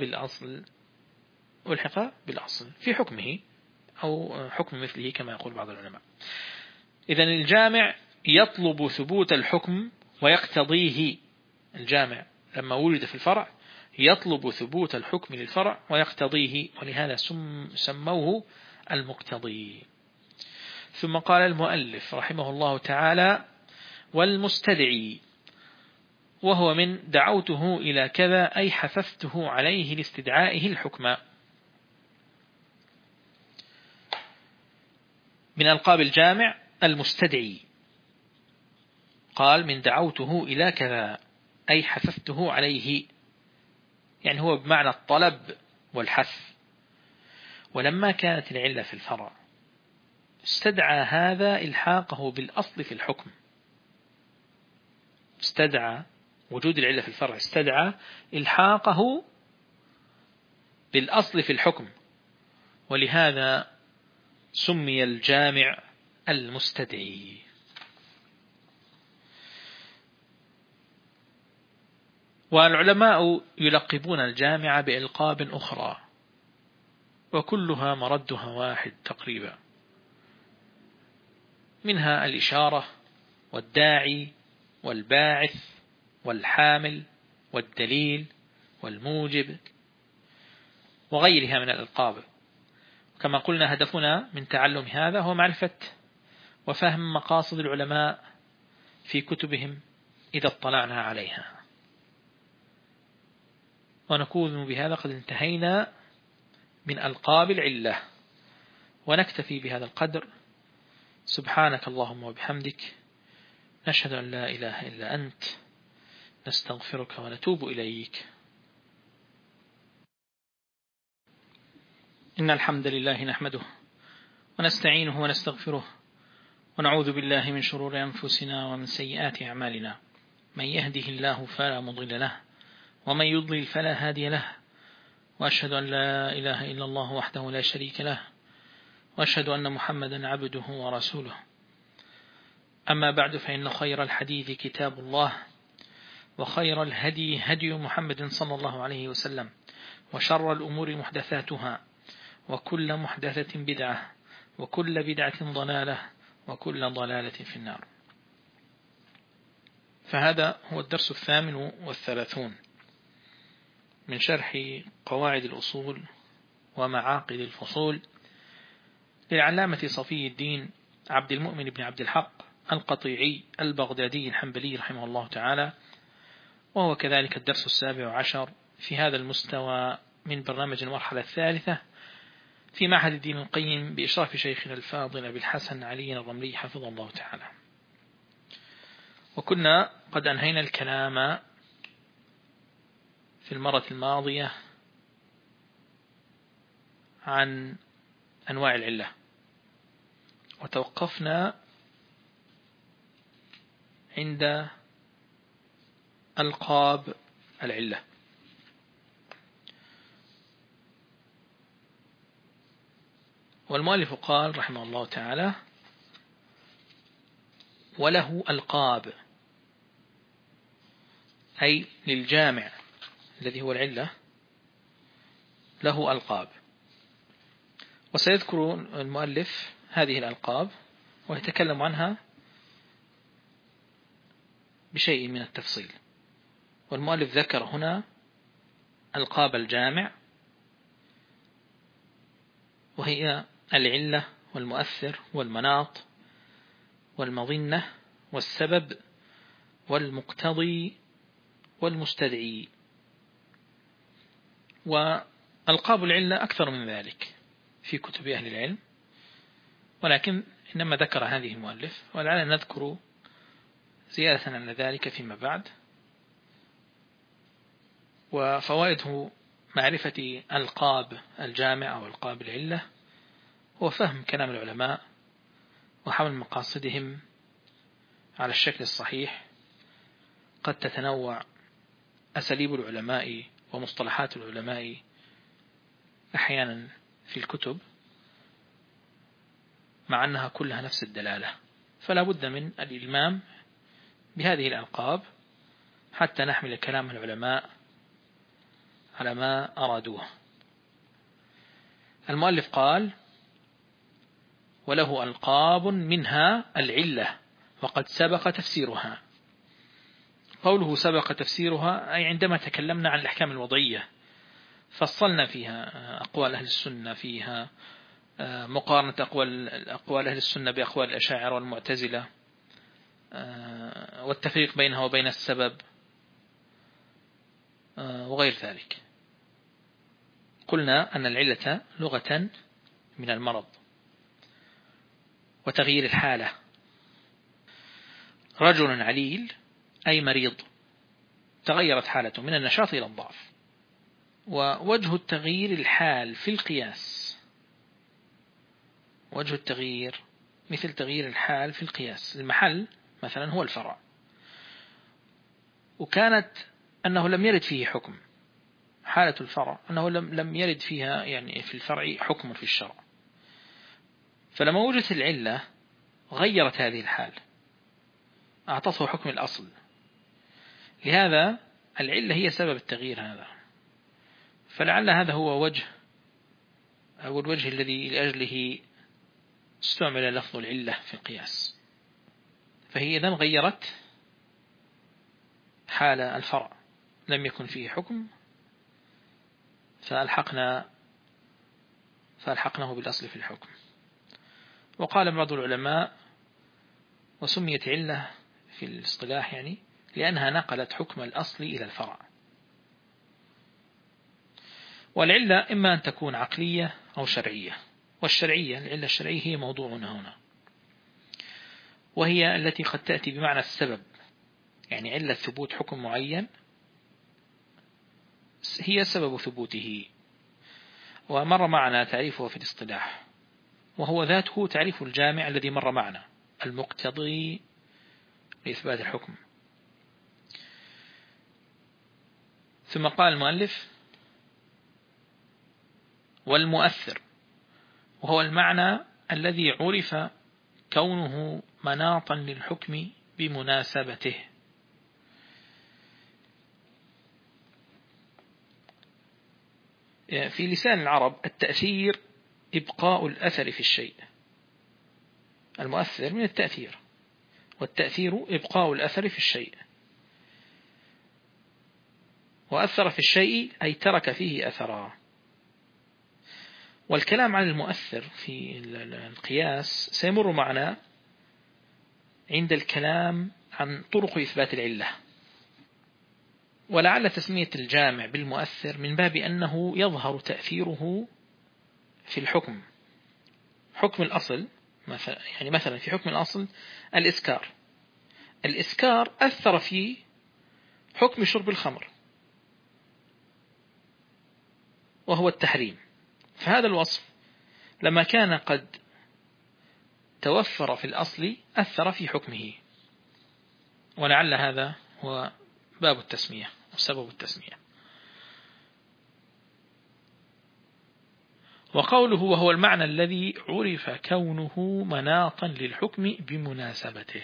بالأصل في حكمه أو حكم مثله كما يقول بعض العلماء. إذن الجامع يطلب ثبوت الحكم ويقتضيه. الجامع لما ولد في الفرع يطلب ثبوت الحكم للفرع ويقتضيه، ولهذا سموه المقتضي. ثم قال المؤلف رحمه الله تعالى: والمستدعي، وهو من دعوته إلى كذا أي حثثته عليه لاستدعائه الحكم. من ألقاب الجامع المستدعي، قال: من دعوته إلى كذا أي حثثته عليه، يعني هو بمعنى الطلب والحث. ولما كانت العلة في الفرع استدعى هذا إلحاقه بالأصل في الحكم. استدعى وجود العلة في الفرع، استدعى إلحاقه بالأصل في الحكم، ولهذا سمي الجامع المستدعي. والعلماء يلقبون الجامع بألقاب أخرى وكلها مردها واحد تقريبا، منها الإشارة والداعي والباعث والحامل والدليل والموجب وغيرها من الألقاب. كما قلنا هدفنا من تعلم هذا هو معرفة وفهم مقاصد العلماء في كتبهم إذا اطلعنا عليها. ونكون بهذا قد انتهينا من ألقاب العلة، ونكتفي بهذا القدر. سبحانك اللهم وبحمدك، نشهد أن لا إله إلا أنت، نستغفرك ونتوب إليك. إن الحمد لله نحمده ونستعينه ونستغفره ونعوذ بالله من شرور أنفسنا ومن سيئات أعمالنا. من يهده الله فلا مضل له ومن يضلل فلا هادي له، وأشهد أن لا إله إلا الله وحده لا شريك له، وأشهد أن محمدا عبده ورسوله. أما بعد، فإن خير الحديث كتاب الله، وخير الهدي هدي محمد صلى الله عليه وسلم، وشر الأمور محدثاتها، وكل محدثة بدعة، وكل بدعة ضلالة، وكل ضلالة في النار. فهذا هو الدرس 38 من شرح قواعد الأصول ومعاقد الفصول للعلامة صفي الدين عبد المؤمن بن عبد الحق القطيعي البغدادي الحنبلي رحمه الله تعالى، وهو كذلك الدرس 17 في هذا المستوى من برنامج المرحلة الثالثة في معهد الدين القيم بإشراف شيخنا الفاضل أبي الحسن علي الرملي حفظه الله تعالى. وكنا قد أنهينا الكلام في المرة الماضية عن أنواع العلة، وتوقفنا عند ألقاب العلة. والمؤلف قال رحمه الله تعالى: وله ألقاب، أي للجامع الذي هو العلة له ألقاب. وسيذكر المؤلف هذه الألقاب ويتكلم عنها بشيء من التفصيل. والمؤلف ذكر هنا ألقاب الجامع، وهي العلة والمؤثر والمناط والمظنة والسبب والمقتضي والمستدعي. وألقاب العلة أكثر من ذلك في كتب أهل العلم، ولكن إنما ذكر هذه المؤلف، ولعلنا نذكر زيادة عن ذلك فيما بعد. وفوائده معرفة ألقاب الجامع أو ألقاب العلة هو فهم كلام العلماء وحمل مقاصدهم على الشكل الصحيح. قد تتنوع أساليب العلماء ومصطلحات العلماء أحيانا في الكتب، مع أنها كلها نفس الدلالة، فلا بد من الإلمام بهذه الألقاب حتى نحمل كلام العلماء على ما أرادوه. المؤلف قال: وله ألقاب منها العلة وقد سبق تفسيرها. قوله سبق تفسيرها أي عندما تكلمنا عن الأحكام الوضعية فصلنا فيها أقوال أهل السنة، فيها مقارنة أقوال أهل السنة بأقوال الأشاعرة والمعتزلة، والتفريق بينها وبين السبب وغير ذلك. قلنا أن العلة لغة من المرض وتغيير الحالة. رجل عليل أي مريض تغيرت حالته من النشاط إلى الضعف. ووجه التغيير الحال في القياس، وجه التغيير مثل تغيير الحال في القياس. المحل مثلا هو الفرع، وكانت أنه لم يرد فيه حكم. حالة الفرع أنه لم يرد فيها يعني في الفرع حكم في الشرع، فلما وجدت العلة غيرت هذه الحال، أعطته حكم الأصل. لهذا العلة هي سبب التغيير هذا. فلعل هذا هو وجه أو الوجه الذي لأجله استعمل لفظ العلة في القياس. فهي إذن غيرت حال الفرع، لم يكن فيه حكم فألحقناه بالأصل في الحكم. وقال بعض العلماء وسميت علة في الاصطلاح يعني لأنها نقلت حكم الأصل إلى الفرع. والعلة إما أن تكون عقلية أو شرعية. والشرعية العلة الشرعية هي موضوعنا هنا، وهي التي قد تأتي بمعنى السبب، يعني علة ثبوت حكم معين هي سبب ثبوته. ومر معنا تعريفه في الاصطلاح، وهو ذاته تعريف الجامع الذي مر معنا، المقتضي لإثبات الحكم. ثم قال المؤلف والمؤثر، وهو المعنى الذي عرف كونه مناطا للحكم بمناسبته. في لسان العرب التأثير إبقاء الأثر في الشيء. المؤثر من التأثير، والتأثير إبقاء الأثر في الشيء. وأثر في الشيء أي ترك فيه أثرا. والكلام عن المؤثر في القياس سيمر معنا عند الكلام عن طرق إثبات العلة. ولعل تسمية الجامع بالمؤثر من باب أنه يظهر تأثيره في الحكم. حكم الأصل مثلا في حكم الأصل الإسكار أثر في حكم شرب الخمر وهو التحريم. فهذا الوصف لما كان قد توفر في الأصل أثر في حكمه. ولعل هذا هو باب التسمية وسبب التسمية. وقوله وهو المعنى الذي عرف كونه مناطا للحكم بمناسبته.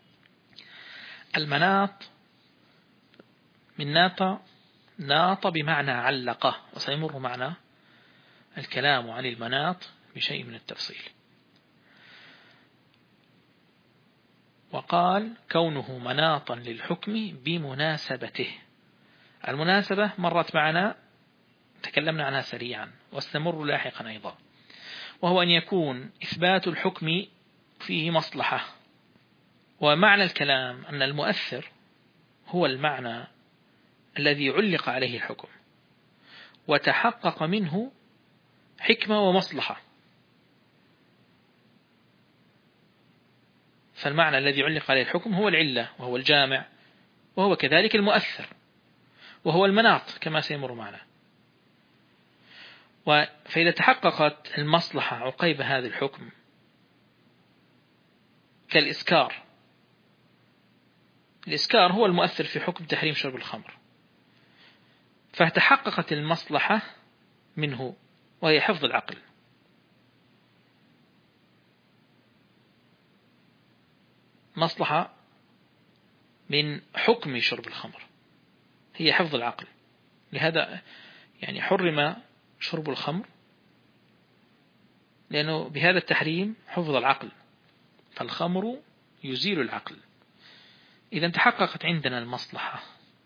المناط من ناط بمعنى علقه، وسيمر معنا الكلام عن المناط بشيء من التفصيل. وقال كونه مناطا للحكم بمناسبته. المناسبة مرت معنا تكلمنا عنها سريعا واستمر لاحقا أيضا، وهو أن يكون إثبات الحكم فيه مصلحة. ومعنى الكلام أن المؤثر هو المعنى الذي علق عليه الحكم وتحقق منه حكمة ومصلحة. فالمعنى الذي علق عليه الحكم هو العلة وهو الجامع، وهو كذلك المؤثر، وهو المناط كما سيمر معنا. فإذا تحققت المصلحة عقيب هذا الحكم كالإسكار، الإسكار هو المؤثر في حكم تحريم شرب الخمر، فتحققت المصلحة منه وهي حفظ العقل. مصلحة من حكم شرب الخمر هي حفظ العقل. لهذا يعني حرم شرب الخمر لأنه بهذا التحريم حفظ العقل. فالخمر يزيل العقل. إذا تحققت عندنا المصلحة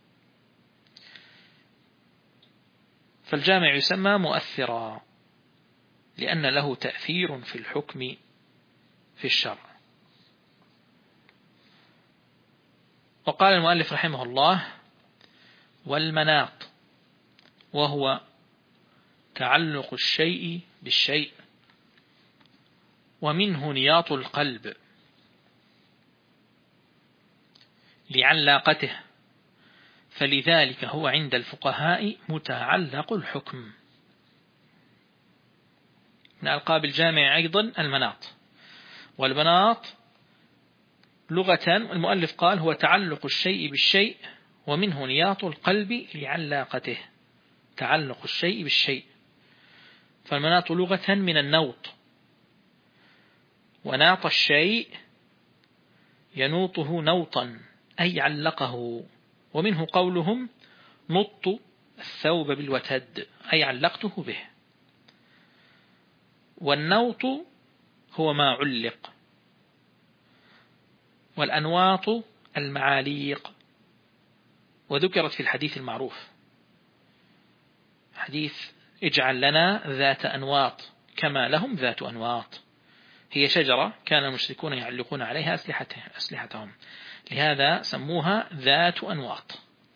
فالجامع يسمى مؤثرا لأن له تأثير في الحكم في الشرع. وقال المؤلف رحمه الله: والمناط وهو تعلق الشيء بالشيء ومنه نياط القلب لعلاقته، فلذلك هو عند الفقهاء متعلق الحكم. من ألقاب الجامع أيضا المناط. والمناط لغة المؤلف قال هو تعلق الشيء بالشيء ومنه نياط القلب لعلاقته. تعلق الشيء بالشيء، فالمناط لغة من النوط، وناط الشيء ينوطه نوطا أي علقه، ومنه قولهم نط الثوب بالوتد أي علقته به. والنوط هو ما علق، والأنواط المعاليق، وذكرت في الحديث المعروف حديث اجعل لنا ذات أنواط كما لهم ذات أنواط، هي شجرة كان المشركون يعلقون عليها أسلحتهم، لهذا سموها ذات أنواط.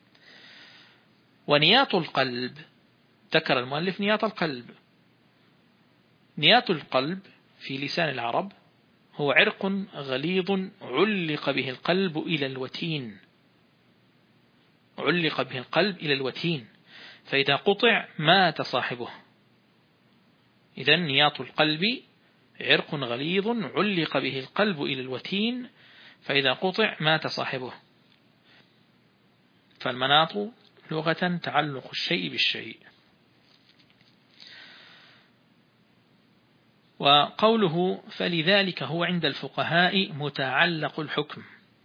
ونياط القلب ذكر المؤلف نياط القلب. نياط القلب في لسان العرب هو عرق غليظ علق به القلب إلى الوتين، علق به القلب إلى الوتين، فإذا قطع مات صاحبه. إذن نياط القلب عرق غليظ علق به القلب إلى الوتين، فإذا قطع مات صاحبه. فالمناط لغة تعلق الشيء بالشيء. وقوله فلذلك هو عند الفقهاء متعلق الحكم،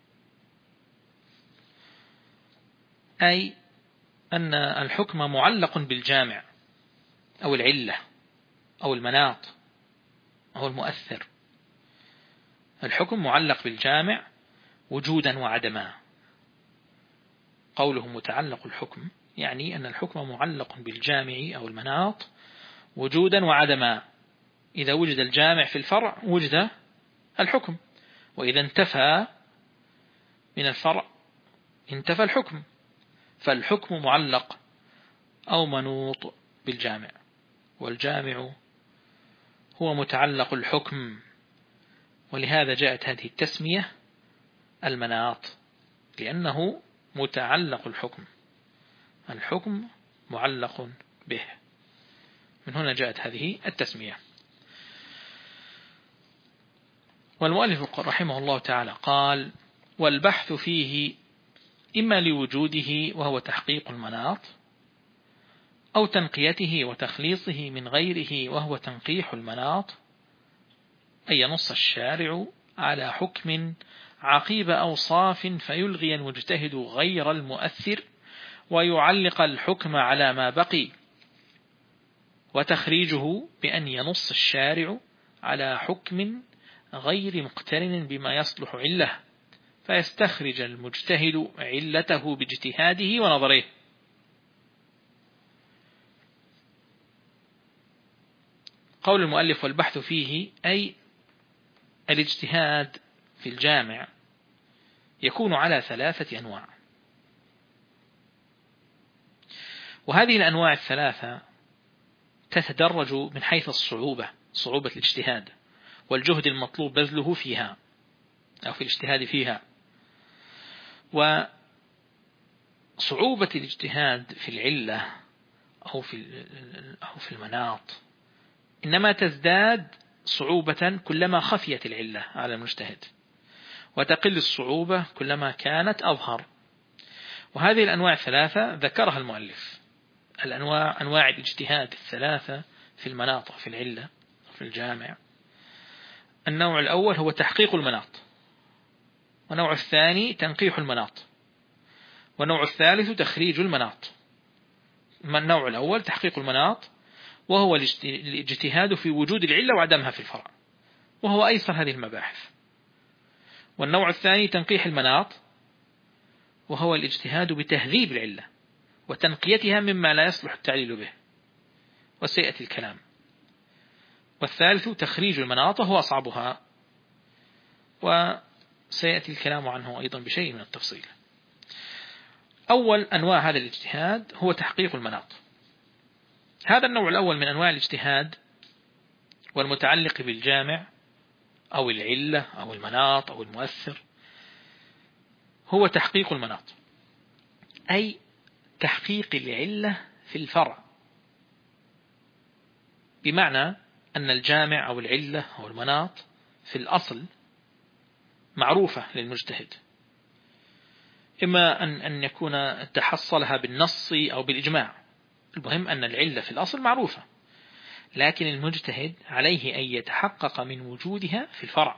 أي أن الحكم معلق بالجامع أو العلة أو المناط أو المؤثر. الحكم معلق بالجامع وجودا وعدما. قوله متعلق الحكم يعني أن الحكم معلق بالجامع أو المناط وجودا وعدما. إذا وجد الجامع في الفرع وجد الحكم، وإذا انتفى من الفرع انتفى الحكم. فالحكم معلق أو منوط بالجامع، والجامع هو متعلق الحكم، ولهذا جاءت هذه التسمية المناط، لأنه متعلق الحكم، الحكم معلق به، من هنا جاءت هذه التسمية. والمؤلف رحمه الله تعالى قال: والبحث فيه إما لوجوده وهو تحقيق المناط، أو تنقيته وتخليصه من غيره وهو تنقيح المناط، أي ينص الشارع على حكم عقيب أوصاف فيلغي المجتهد غير المؤثر ويعلق الحكم على ما بقي، وتخريجه بأن ينص الشارع على حكم غير مقترن بما يصلح علة فيستخرج المجتهد علته باجتهاده ونظره. قول المؤلف والبحث فيه أي الاجتهاد في الجامع يكون على 3 أنواع، وهذه الأنواع 3 تتدرج من حيث صعوبة الاجتهاد والجهد المطلوب بذله فيها أو في الاجتهاد فيها. وصعوبة الاجتهاد في العلة أو في المناط إنما تزداد صعوبة كلما خفيت العلة على المجتهد، وتقل الصعوبة كلما كانت أظهر. وهذه الأنواع 3 ذكرها المؤلف، أنواع الاجتهاد 3 في المناط في العلة في الجامع. النوع الأول هو تحقيق المناط، والنوع الثاني تنقيح المناط، والنوع الثالث تخريج المناط. النوع الأول تحقيق المناط، وهو الاجتهاد في وجود العلة وعدمها في الفرع، وهو أيسر هذه المباحث. والنوع الثاني تنقيح المناط، وهو الاجتهاد بتهذيب العلة وتنقيتها مما لا يصلح التعليل به، وسيأتي الكلام. والثالث تخريج المناط وهو أصعبها، وسيأتي الكلام عنه أيضا بشيء من التفصيل. أول أنواع هذا الاجتهاد هو تحقيق المناط. هذا النوع الأول من أنواع الاجتهاد والمتعلق بالجامع أو العلة أو المناط أو المؤثر هو تحقيق المناط، أي تحقيق العلة في الفرع، بمعنى أن الجامع أو العلة أو المناط في الأصل معروفة للمجتهد، إما أن يكون تحصلها بالنص أو بالإجماع، المهم أن العلة في الأصل معروفة، لكن المجتهد عليه أن يتحقق من وجودها في الفرع.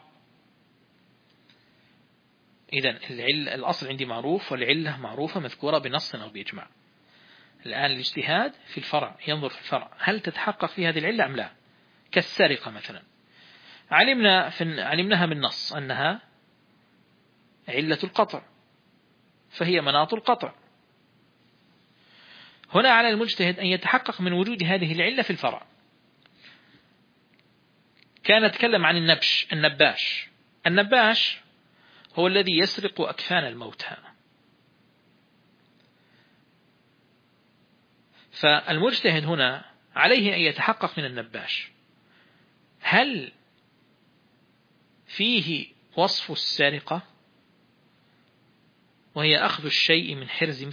إذن الأصل عندي معروف والعلة معروفة مذكورة بنص أو بإجماع. الآن الاجتهاد في الفرع، ينظر في الفرع هل تتحقق في هذه العلة أم لا. كالسرقة مثلا، علمناها من نص أنها علة القطع، فهي مناط القطع. هنا على المجتهد أن يتحقق من وجود هذه العلة في الفرع. كان نتكلم عن النباش هو الذي يسرق أكفان الموتى، فالمجتهد هنا عليه أن يتحقق من النباش هل فيه وصف السرقة، وهي أخذ الشيء من حرز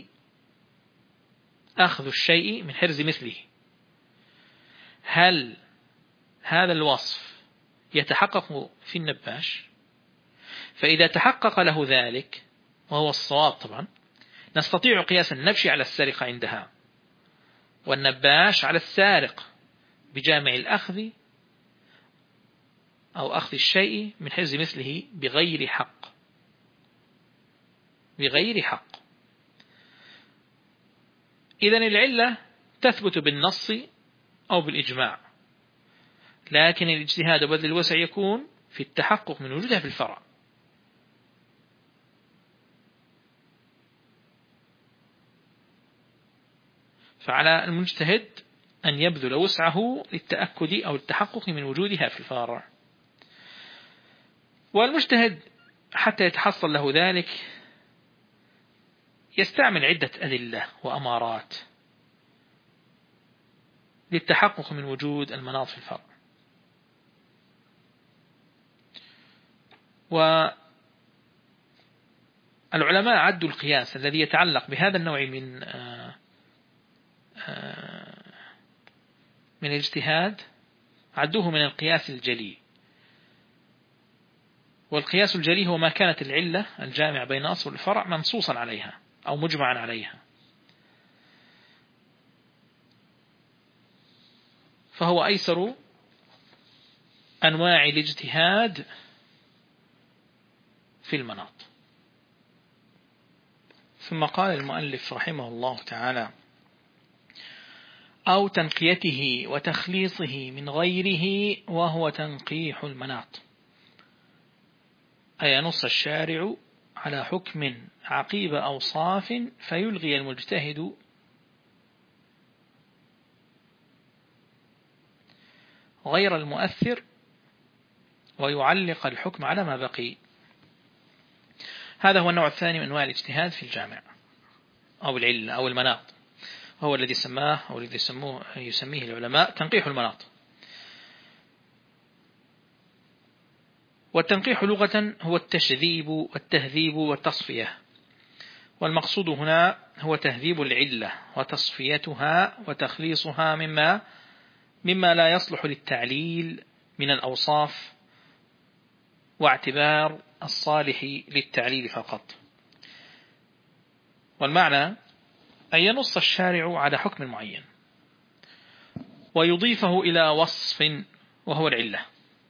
مثله، هل هذا الوصف يتحقق في النباش؟ فإذا تحقق له ذلك، وهو الصواب طبعا، نستطيع قياس النبش على السرقة عندها، والنباش على السارق بجامع الأخذ أو أخذ الشيء من حرز مثله بغير حق. إذن العلة تثبت بالنص أو بالإجماع، لكن الاجتهاد وبذل الوسع يكون في التحقق من وجودها في الفرع. فعلى المجتهد أن يبذل وسعه للتأكد أو التحقق من وجودها في الفرع. والمجتهد حتى يتحصل له ذلك يستعمل عدة أدلة وأمارات للتحقق من وجود المناط في الفرع. والعلماء عدوا القياس الذي يتعلق بهذا النوع من الاجتهاد، عدوه من القياس الجلي. والقياس الجلي هو ما كانت العلة الجامع بين أصل الفرع منصوصا عليها أو مجمعا عليها، فهو أيسر أنواع الاجتهاد في المناط. ثم قال المؤلف رحمه الله تعالى: أو تنقيته وتخليصه من غيره، وهو تنقيح المناط، أي نص الشارع على حكم عقيب أوصاف فيلغي المجتهد غير المؤثر ويعلق الحكم على ما بقي. هذا هو النوع الثاني من أنواع الاجتهاد في الجامع أو العلة أو المناط، هو الذي سماه أو الذي يسميه العلماء تنقيح المناط. والتنقيح لغة هو التشذيب والتهذيب والتصفية، والمقصود هنا هو تهذيب العلة وتصفيتها وتخليصها مما لا يصلح للتعليل من الأوصاف، واعتبار الصالح للتعليل فقط. والمعنى أن ينص الشارع على حكم معين ويضيفه إلى وصف وهو العلة،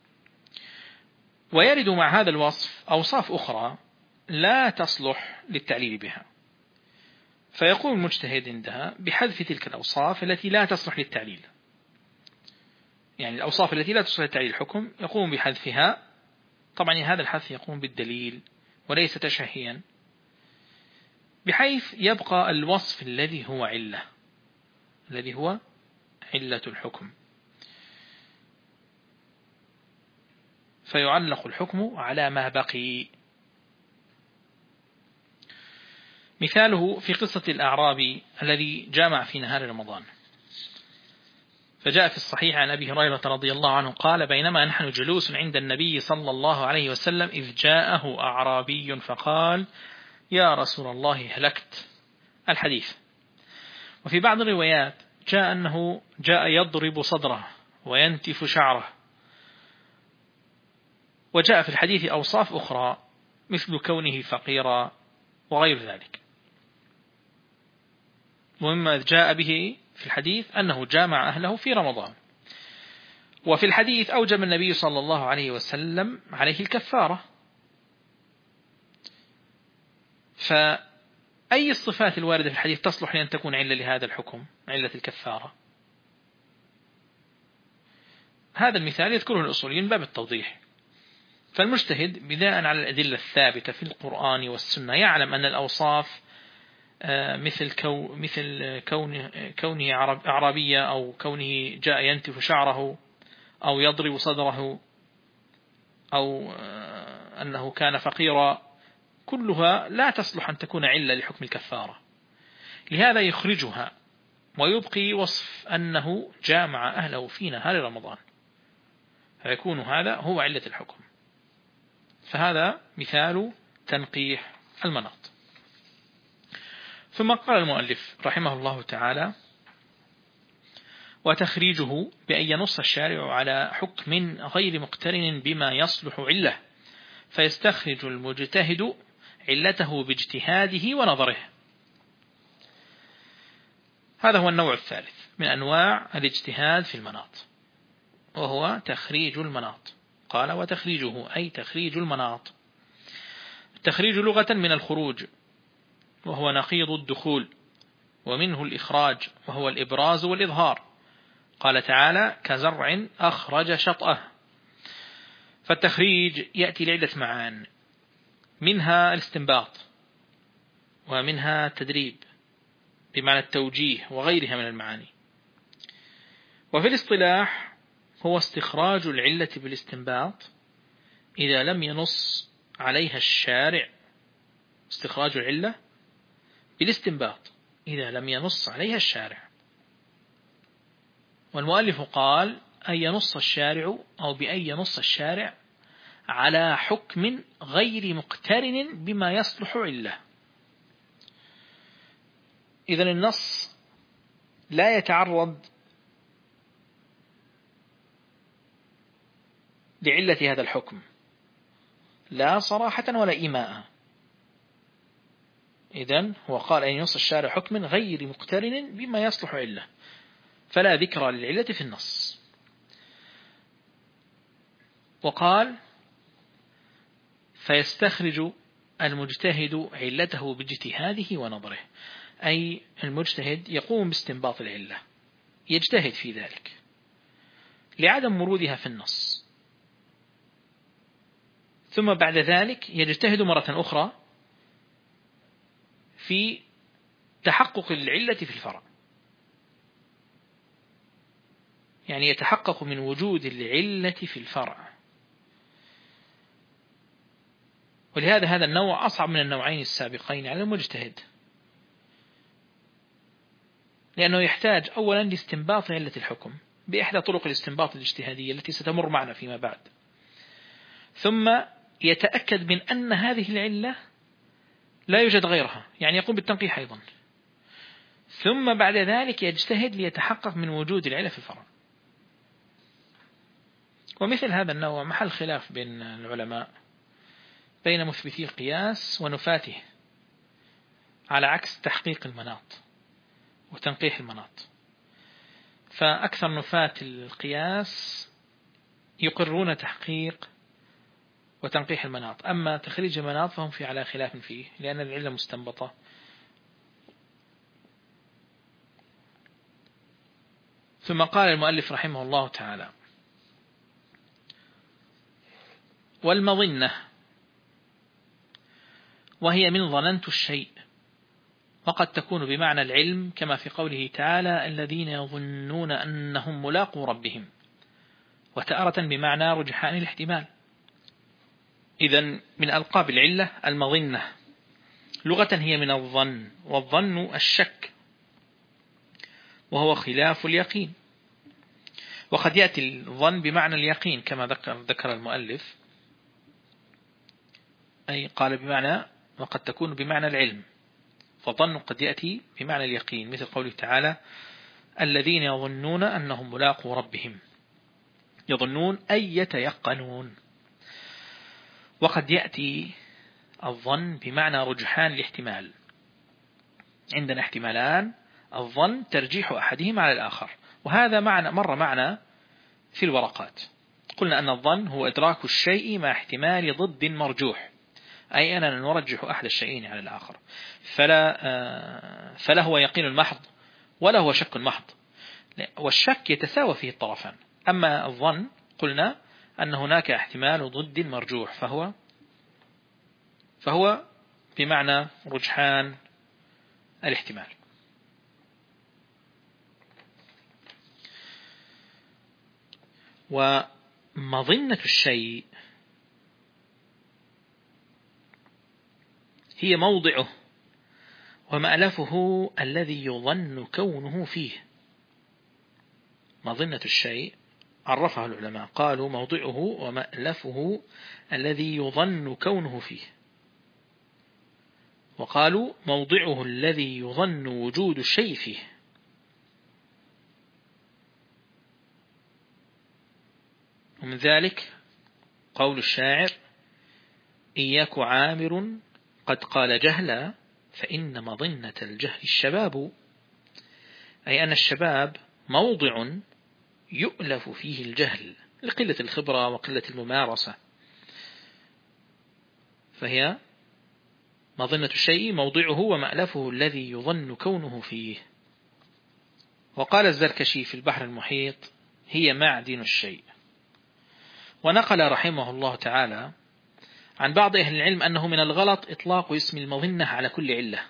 ويرد مع هذا الوصف أوصاف أخرى لا تصلح للتعليل بها، فيقوم المجتهد عندها بحذف تلك الأوصاف التي لا تصلح للتعليل. يعني الأوصاف التي لا تصلح للتعليل الحكم يقوم بحذفها طبعا هذا الحث يقوم بالدليل وليس تشهيا، بحيث يبقى الوصف الذي هو علة، الذي هو علة الحكم، فيعلق الحكم على ما بقي. مثاله في قصة الأعرابي الذي جامع في نهار رمضان، فجاء في الصحيح عن أبي هريرة رضي الله عنه قال: بينما نحن جلوس عند النبي صلى الله عليه وسلم إذ جاءه أعرابي فقال: يا رسول الله هلكت. الحديث. وفي بعض الروايات جاء أنه جاء يضرب صدره وينتف شعره، وجاء في الحديث أوصاف أخرى مثل كونه فقيرا وغير ذلك. ومما جاء به في الحديث أنه جامع أهله في رمضان. وفي الحديث أوجب النبي صلى الله عليه وسلم عليه الكفارة. فأي الصفات الواردة في الحديث تصلح لأن تكون علة لهذا الحكم، علة الكفارة؟ هذا المثال يذكره الأصوليين باب التوضيح. فالمجتهد بناء على الأدلة الثابتة في القرآن والسنة يعلم أن الأوصاف مثل كونه أعرابية، أو كونه جاء ينتف شعره، أو يضرب صدره، أو أنه كان فقيرا، كلها لا تصلح أن تكون علة لحكم الكفارة. لهذا يخرجها ويبقي وصف أنه جامع أهله في نهار رمضان، فيكون هذا هو علة الحكم. فهذا مثال تنقيح المناط. ثم قال المؤلف رحمه الله تعالى: وتخريجه بأن ينص الشارع على حكم غير مقترن بما يصلح علة، فيستخرج المجتهد علته باجتهاده ونظره. هذا هو النوع الثالث من أنواع الاجتهاد في المناط، وهو تخريج المناط. قال: وتخريجه أي تخريج المناط. التخريج لغة من الخروج، وهو نقيض الدخول، ومنه الإخراج وهو الإبراز والإظهار. قال تعالى: كزرع أخرج شطأه. فالتخريج يأتي لعدة معان، منها الاستنباط، ومنها التدريب بمعنى التوجيه وغيرها من المعاني. وفي الاصطلاح هو استخراج العلة بالاستنباط إذا لم ينص عليها الشارع، استخراج العلة بالاستنباط إذا لم ينص عليها الشارع. والمؤلف قال: أن ينص الشارع، أو بأن ينص الشارع على حكم غير مقترن بما يصلح علة. إذن النص لا يتعرض لعلة هذا الحكم لا صراحة ولا إيماء. إذن هو قال أن ينص الشارع حكم غير مقترن بما يصلح علة، فلا ذكر للعلة في النص. وقال: فيستخرج المجتهد علته باجتهاده ونظره، أي المجتهد يقوم باستنباط العلة، يجتهد في ذلك لعدم مرودها في النص، ثم بعد ذلك يجتهد مرة أخرى في تحقق العلة في الفرع، يعني يتحقق من وجود العلة في الفرع. ولهذا هذا النوع أصعب من النوعين السابقين على المجتهد، لأنه يحتاج أولا لاستنباط علة الحكم بإحدى طرق الاستنباط الاجتهادية التي ستمر معنا فيما بعد، ثم يتأكد من أن هذه العلة لا يوجد غيرها، يعني يقوم بالتنقيح أيضا، ثم بعد ذلك يجتهد ليتحقق من وجود العلة في الفرع. ومثل هذا النوع محل خلاف بين العلماء بين مثبتي القياس ونفاته، على عكس تحقيق المناط وتنقيح المناط. فأكثر نفاة القياس يقرون تحقيق وتنقيح المناط، أما تخريج المناط فهم في على خلاف فيه، لأن العلة مستنبطة. ثم قال المؤلف رحمه الله تعالى: والمظنة، وهي من ظننت الشيء، وقد تكون بمعنى العلم كما في قوله تعالى الذين يظنون أنهم ملاقو ربهم، وتارة بمعنى رجحان الاحتمال. إذن من ألقاب العلة المظنة، لغة هي من الظن، والظن الشك، وهو خلاف اليقين. وقد يأتي الظن بمعنى اليقين كما ذكر المؤلف، أي قال بمعنى وقد تكون بمعنى العلم، فظن قد يأتي بمعنى اليقين، مثل قوله تعالى الذين يظنون أنهم ملاقو ربهم، يظنون أي يتيقنون. وقد يأتي الظن بمعنى رجحان الاحتمال، عندنا احتمالان، الظن ترجيح أحدهما على الآخر، وهذا مر معنا في الورقات. قلنا أن الظن هو إدراك الشيء مع احتمال ضد مرجوح، أي أننا نرجح أحد الشيئين على الآخر، فلا هو يقين محض ولا هو شك محض، والشك يتساوى فيه الطرفان. أما الظن قلنا أن هناك احتمال ضد مرجوح، فهو بمعنى رجحان الاحتمال. ومظنة الشيء هي موضعه ومألفه الذي يظن كونه فيه. مظنة الشيء عرفها العلماء، قالوا موضعه ومألفه الذي يظن كونه فيه، وقالوا موضعه الذي يظن وجود الشيء فيه. ومن ذلك قول الشاعر إياك عامر قد قال جهلا فإن مظنة الجهل الشباب، أي أن الشباب موضع يؤلف فيه الجهل لقلة الخبرة وقلة الممارسة، فهي مظنة الشيء موضعه ومألفه الذي يظن كونه فيه. وقال الزركشي في البحر المحيط هي معدن الشيء. ونقل رحمه الله تعالى عن بعض أهل العلم أنه من الغلط إطلاق اسم المظنة على كل علة.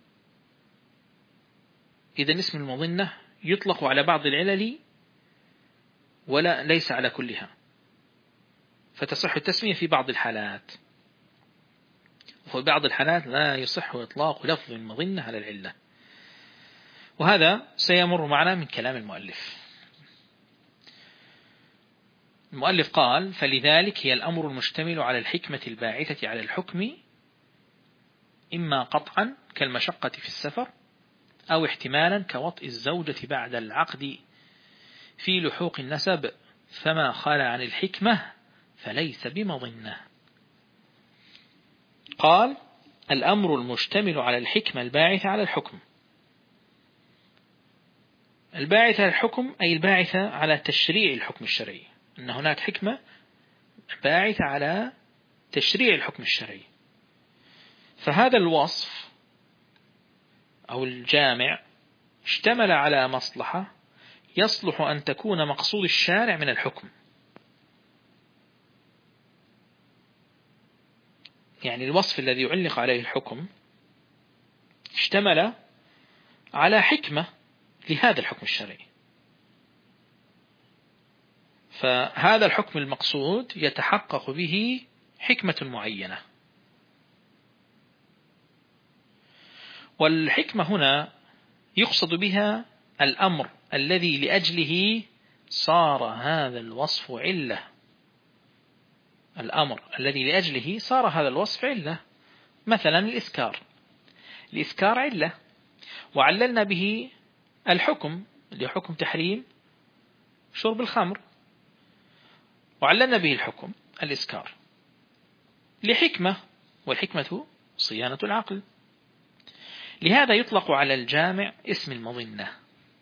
إذن اسم المظنة يطلق على بعض العلل ولا ليس على كلها، فتصح التسمية في بعض الحالات، وفي بعض الحالات لا يصح إطلاق لفظ المظنة على العلة، وهذا سيمر معنا من كلام المؤلف. المؤلف قال فلذلك هي الأمر المشتمل على الحكمة الباعثة على الحكم، إما قطعا كالمشقة في السفر، أو احتمالا كوطئ الزوجة بعد العقد في لحوق النسب، فما خلا عن الحكمة فليس بمظنة. قال الأمر المشتمل على الحكمة الباعثة على الحكم. الباعثة على الحكم أي الباعثة على تشريع الحكم الشرعي، أن هناك حكمة باعثة على تشريع الحكم الشرعي. فهذا الوصف أو الجامع اشتمل على مصلحة يصلح أن تكون مقصود الشارع من الحكم، يعني الوصف الذي يعلق عليه الحكم اشتمل على حكمة لهذا الحكم الشرعي، فهذا الحكم المقصود يتحقق به حكمة معينة. والحكمة هنا يقصد بها الأمر الذي لأجله صار هذا الوصف علة، الأمر الذي لأجله صار هذا الوصف علة. مثلا الإسكار علة، وعللنا به الحكم لحكم تحريم شرب الخمر، وعللنا به الحكم الإسكار لحكمة، والحكمة صيانة العقل. لهذا يطلق على الجامع اسم المظنة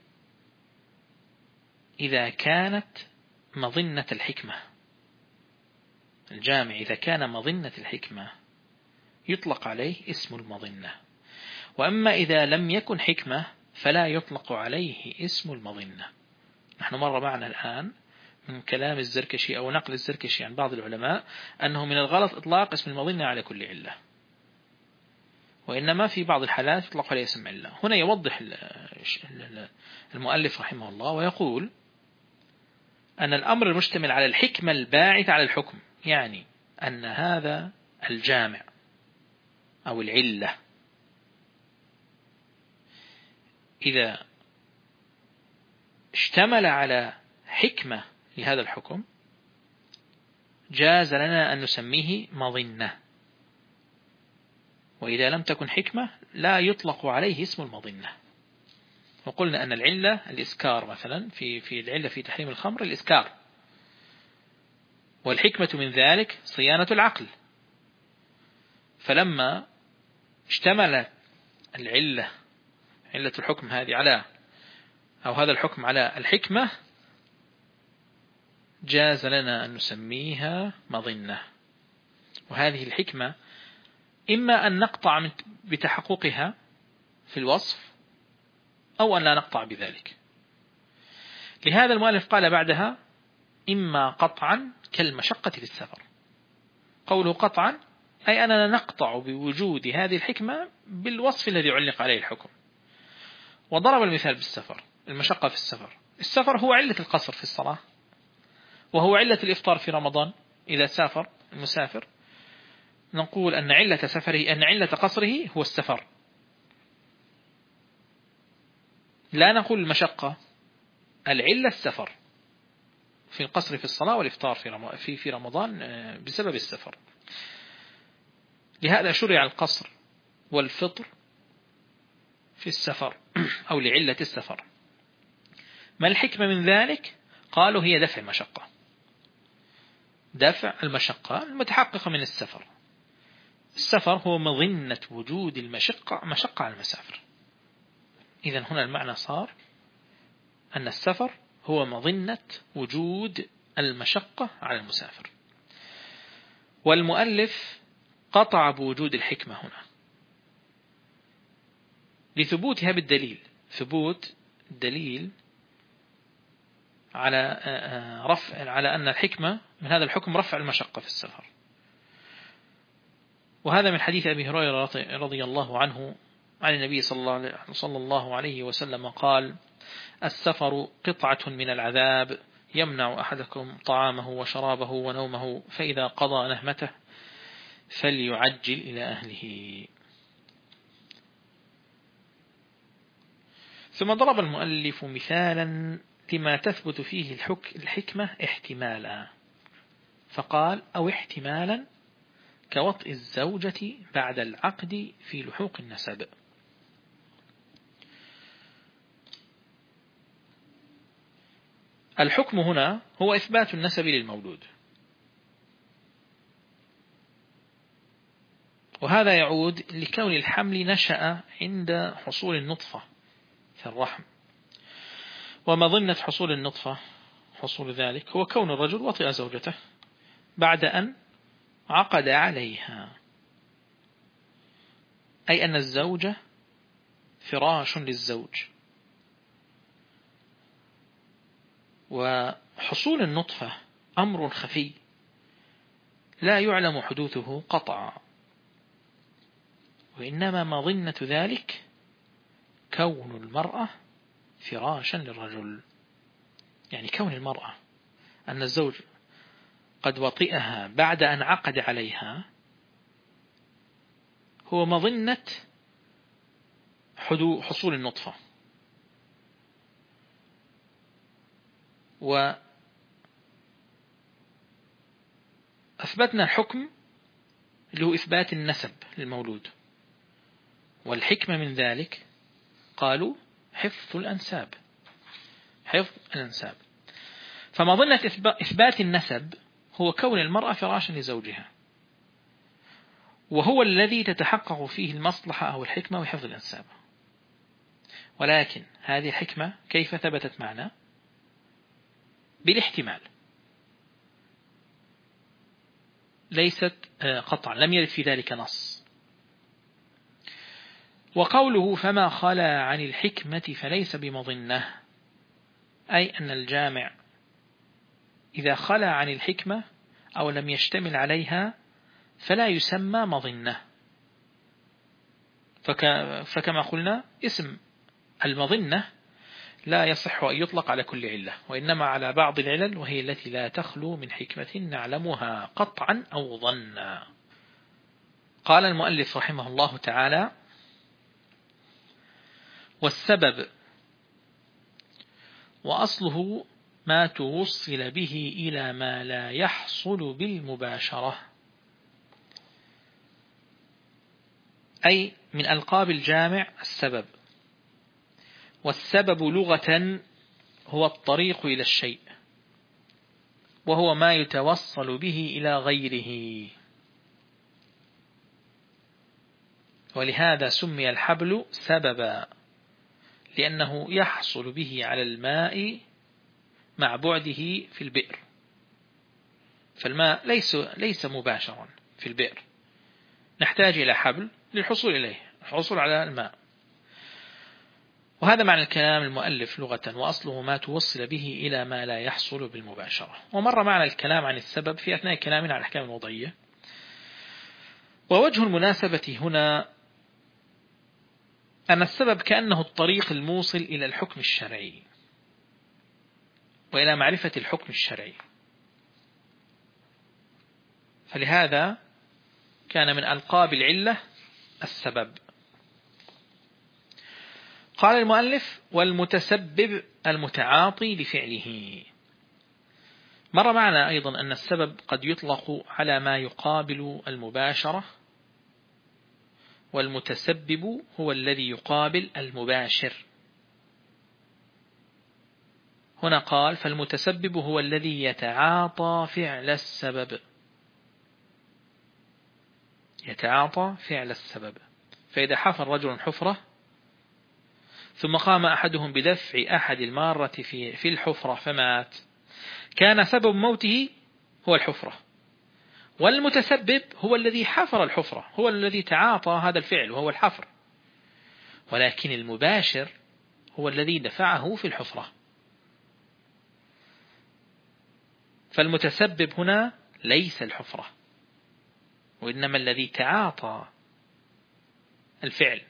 إذا كانت مظنة الحكمة. الجامع إذا كان مظنة الحكمة يطلق عليه اسم المظنة، وأما إذا لم يكن حكمة فلا يطلق عليه اسم المظنة. نحن مر معنا الآن من كلام الزركشي أو نقل الزركشي عن بعض العلماء أنه من الغلط إطلاق اسم المظنة على كل علة، وإنما في بعض الحالات يطلق عليه اسم علة. هنا يوضح المؤلف رحمه الله ويقول أن الأمر المشتمل على الحكمة الباعث على الحكم، يعني أن هذا الجامع أو العلة إذا اشتمل على حكمة لهذا الحكم جاز لنا أن نسميه مظنة، وإذا لم تكن حكمة لا يطلق عليه اسم المظنة. وقلنا أن العلة الإسكار مثلا، في العلة في تحريم الخمر الإسكار، والحكمة من ذلك صيانة العقل. فلما اشتمل علة الحكم هذه على أو هذا الحكم على الحكمة جاز لنا أن نسميها مظنة. وهذه الحكمة إما أن نقطع بتحققها في الوصف أو أن لا نقطع بذلك. لهذا المؤلف قال بعدها إما قطعا كالمشقة في السفر. قوله قطعا أي أننا نقطع بوجود هذه الحكمة بالوصف الذي علق عليه الحكم. وضرب المثال بالسفر، المشقة في السفر. السفر هو علة القصر في الصلاة، وهو علة الإفطار في رمضان إذا سافر المسافر. نقول أن علة سفره أن علة قصره هو السفر، لا نقول المشقة. العلة السفر في القصر في الصلاة والإفطار في رمضان بسبب السفر. لهذا شرع القصر والفطر في السفر أو لعلة السفر. ما الحكمة من ذلك؟ قالوا هي دفع المشقة، دفع المشقة المتحققة من السفر. السفر هو مظنة وجود مشقة على المسافر. إذن هنا المعنى صار أن السفر هو مظنة وجود المشقة على المسافر. والمؤلف قطع بوجود الحكمة هنا لثبوتها بالدليل، ثبوت الدليل على أن الحكمة من هذا الحكم رفع المشقة في السفر. وهذا من حديث أبي هريرة رضي الله عنه عن النبي صلى الله عليه وسلم قال: السفر قطعة من العذاب يمنع أحدكم طعامه وشرابه ونومه، فإذا قضى نهمته فليعجل إلى أهله. ثم ضرب المؤلف مثالا لما تثبت فيه الحكمة احتمالا، فقال: أو احتمالا كوطئ الزوجة بعد العقد في لحوق النسب. الحكم هنا هو إثبات النسب للمولود، وهذا يعود لكون الحمل نشأ عند حصول النطفة في الرحم. ومظنة حصول النطفة، حصول ذلك، هو كون الرجل وطئ زوجته بعد أن عقد عليها، أي أن الزوجة فراش للزوج. وحصول النطفة أمر خفي لا يعلم حدوثه قطعا، وإنما مظنة ذلك كون المرأة فراشا للرجل، يعني كون المرأة أن الزوج قد وطئها بعد أن عقد عليها هو مظنة حصول النطفة. وأثبتنا الحكم اللي هو إثبات النسب للمولود، والحكمة من ذلك قالوا حفظ الأنساب، حفظ الأنساب. فمظنة إثبات النسب هو كون المرأة فراشا لزوجها، وهو الذي تتحقق فيه المصلحة أو الحكمة وحفظ الأنساب. ولكن هذه الحكمة كيف ثبتت معنا؟ بالاحتمال، ليست قطعا، لم يرد في ذلك نص. وقوله فما خلا عن الحكمة فليس بمظنة، أي أن الجامع إذا خلا عن الحكمة أو لم يشتمل عليها فلا يسمى مظنة. فكما قلنا اسم المظنة لا يصح أن يطلق على كل علة، وإنما على بعض العلل، وهي التي لا تخلو من حكمة نعلمها قطعا أو ظنا. قال المؤلف رحمه الله تعالى: والسبب وأصله ما توصل به إلى ما لا يحصل بالمباشرة، أي من ألقاب الجامع السبب. والسبب لغة هو الطريق إلى الشيء، وهو ما يتوصل به إلى غيره، ولهذا سمي الحبل سببا، لأنه يحصل به على الماء مع بعده في البئر، فالماء ليس مباشرا في البئر، نحتاج إلى حبل للحصول إليه، الحصول على الماء. وهذا معنى الكلام المؤلف لغة: وأصله ما توصل به إلى ما لا يحصل بالمباشرة. ومر معنا الكلام عن السبب في أثناء كلامنا عن الأحكام الوضعية. ووجه المناسبة هنا أن السبب كأنه الطريق الموصل إلى الحكم الشرعي وإلى معرفة الحكم الشرعي، فلهذا كان من ألقاب العلة السبب. قال المؤلف: والمتسبب المتعاطي لفعله. مر معنا أيضا أن السبب قد يطلق على ما يقابل المباشرة، والمتسبب هو الذي يقابل المباشر. هنا قال: فالمتسبب هو الذي يتعاطى فعل السبب، يتعاطى فعل السبب. فإذا حفر رجل حفرة ثم قام أحدهم بدفع أحد المارة في الحفرة فمات، كان سبب موته هو الحفرة، والمتسبب هو الذي حفر الحفرة، هو الذي تعاطى هذا الفعل وهو الحفر، ولكن المباشر هو الذي دفعه في الحفرة. فالمتسبب هنا ليس الحفرة، وإنما الذي تعاطى الفعل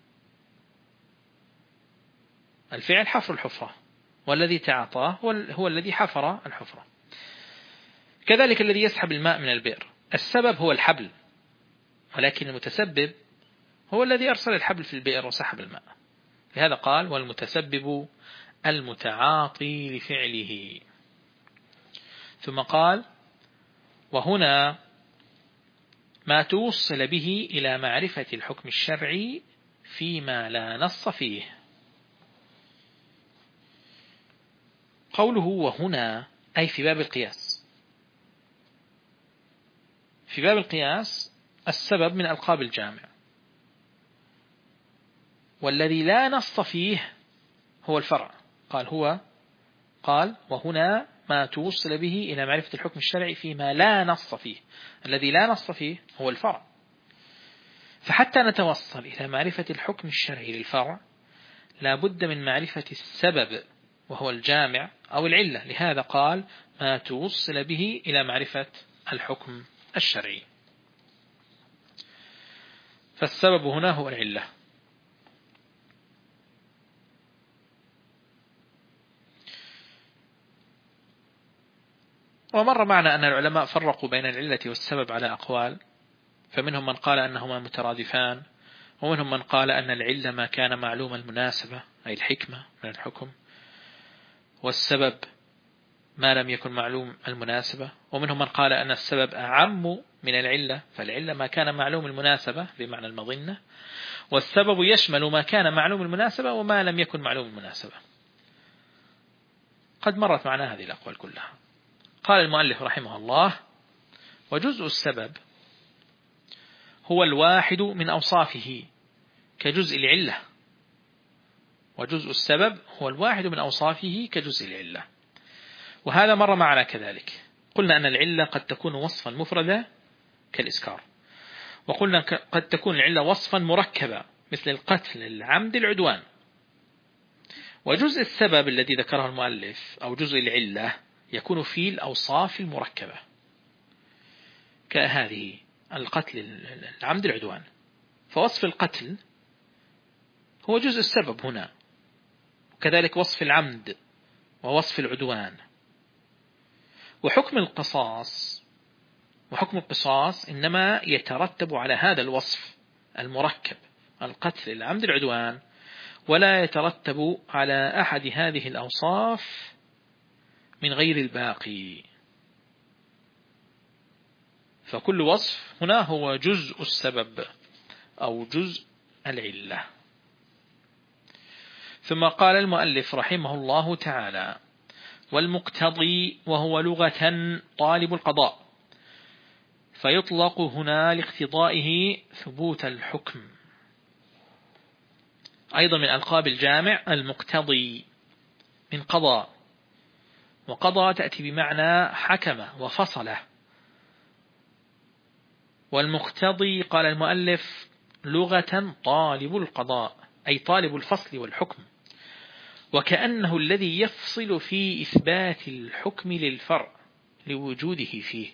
حفر الحفرة، والذي تعاطاه هو الذي حفر الحفرة. كذلك الذي يسحب الماء من البئر، السبب هو الحبل، ولكن المتسبب هو الذي أرسل الحبل في البئر وسحب الماء. لهذا قال: والمتسبب المتعاطي لفعله. ثم قال: وهنا ما توصل به إلى معرفة الحكم الشرعي فيما لا نص فيه. قوله وهنا أي في باب القياس. في باب القياس السبب من ألقاب الجامع، والذي لا نص فيه هو الفرع. قال وهنا ما توصل به إلى معرفة الحكم الشرعي فيما لا نص فيه. الذي لا نص فيه هو الفرع، فحتى نتوصل إلى معرفة الحكم الشرعي للفرع لا بد من معرفة السبب وهو الجامع أو العلة. لهذا قال ما توصل به إلى معرفة الحكم الشرعي، فالسبب هنا هو العلة. ومر معنا أن العلماء فرقوا بين العلة والسبب على أقوال، فمنهم من قال أنهما مترادفان، ومنهم من قال أن العلة ما كان معلوم المناسبة أي الحكمة من الحكم، والسبب ما لم يكن معلوم المناسبة. ومنهم من قال أن السبب أعم من العلة، فالعلة ما كان معلوم المناسبة بمعنى المظنة، والسبب يشمل ما كان معلوم المناسبة وما لم يكن معلوم المناسبة. قد مرت معنا هذه الأقوال كلها. قال المؤلف رحمه الله: وجزء السبب هو الواحد من أوصافه كجزء العلة. وجزء السبب هو الواحد من أوصافه كجزء العلة. وهذا مر معنا كذلك. قلنا أن العلة قد تكون وصفا مفردا كالإسكار، وقلنا قد تكون العلة وصفا مركبا مثل القتل، العمد، العدوان. وجزء السبب الذي ذكره المؤلف أو جزء العلة يكون في الأوصاف المركبة كهذه: القتل، العمد، العدوان. فوصف القتل هو جزء السبب هنا، وكذلك وصف العمد ووصف العدوان. وحكم القصاص إنما يترتب على هذا الوصف المركب: القتل، العمد، العدوان، ولا يترتب على أحد هذه الأوصاف من غير الباقي. فكل وصف هنا هو جزء السبب أو جزء العلة. ثم قال المؤلف رحمه الله تعالى: والمقتضي وهو لغة طالب القضاء، فيطلق هنا لاقتضائه ثبوت الحكم. أيضا من ألقاب الجامع المقتضي من قضاء، وقضى تأتي بمعنى حكم وفصله. والمقتضي قال المؤلف لغة طالب القضاء، أي طالب الفصل والحكم، وكأنه الذي يفصل في إثبات الحكم للفرع لوجوده فيه.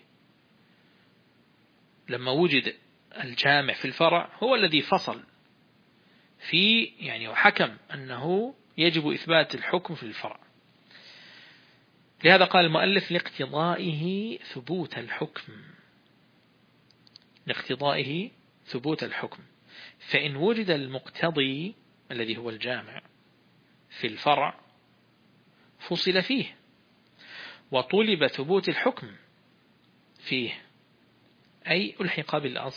لما وجد الجامع في الفرع هو الذي فصل فيه، يعني وحكم أنه يجب إثبات الحكم في الفرع. لهذا قال المؤلف لاقتضائه ثبوت الحكم، لاقتضائه ثبوت الحكم. فإن وجد المقتضي الذي هو الجامع في الفرع فصل فيه وطلب ثبوت الحكم فيه، أي ألحق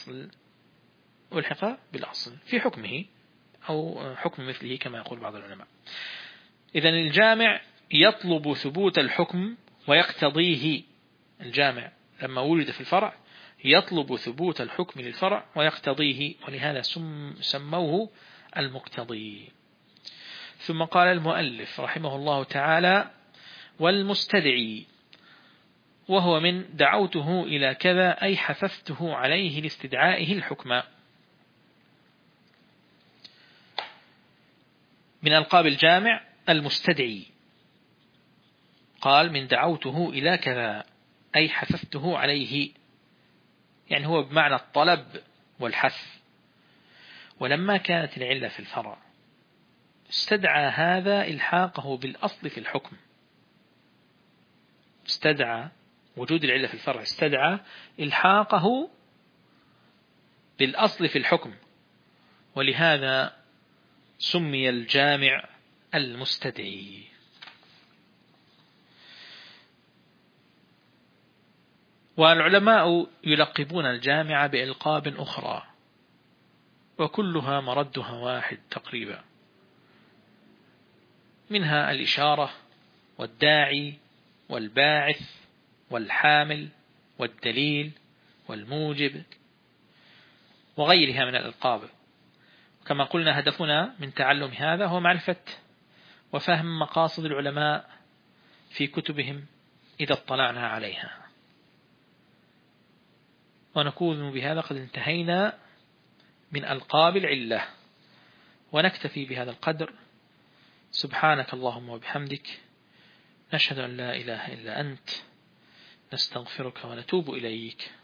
بالأصل في حكمه أو حكم مثله كما يقول بعض العلماء. إذن الجامع يطلب ثبوت الحكم ويقتضيه. الجامع لما ولد في الفرع يطلب ثبوت الحكم للفرع ويقتضيه، ولهذا سموه المقتضي. ثم قال المؤلف رحمه الله تعالى: والمستدعي وهو من دعوته إلى كذا، أي حثثته عليه لاستدعائه الحكم. من ألقاب الجامع المستدعي، قال من دعوته إلى كذا أي حثثته عليه، يعني هو بمعنى الطلب والحث. ولما كانت العلة في الفرع استدعى هذا إلحاقه بالأصل في الحكم، استدعى وجود العلة في الفرع، استدعى إلحاقه بالأصل في الحكم، ولهذا سمي الجامع المستدعي. والعلماء يلقبون الجامع بألقاب أخرى وكلها مردها واحد تقريبا، منها الإشارة والداعي والباعث والحامل والدليل والموجب وغيرها من الألقاب. كما قلنا هدفنا من تعلم هذا هو معرفة وفهم مقاصد العلماء في كتبهم إذا اطلعنا عليها. ونكون بهذا قد انتهينا من ألقاب العلة، ونكتفي بهذا القدر. سبحانك اللهم وبحمدك، نشهد أن لا إله إلا أنت، نستغفرك ونتوب إليك.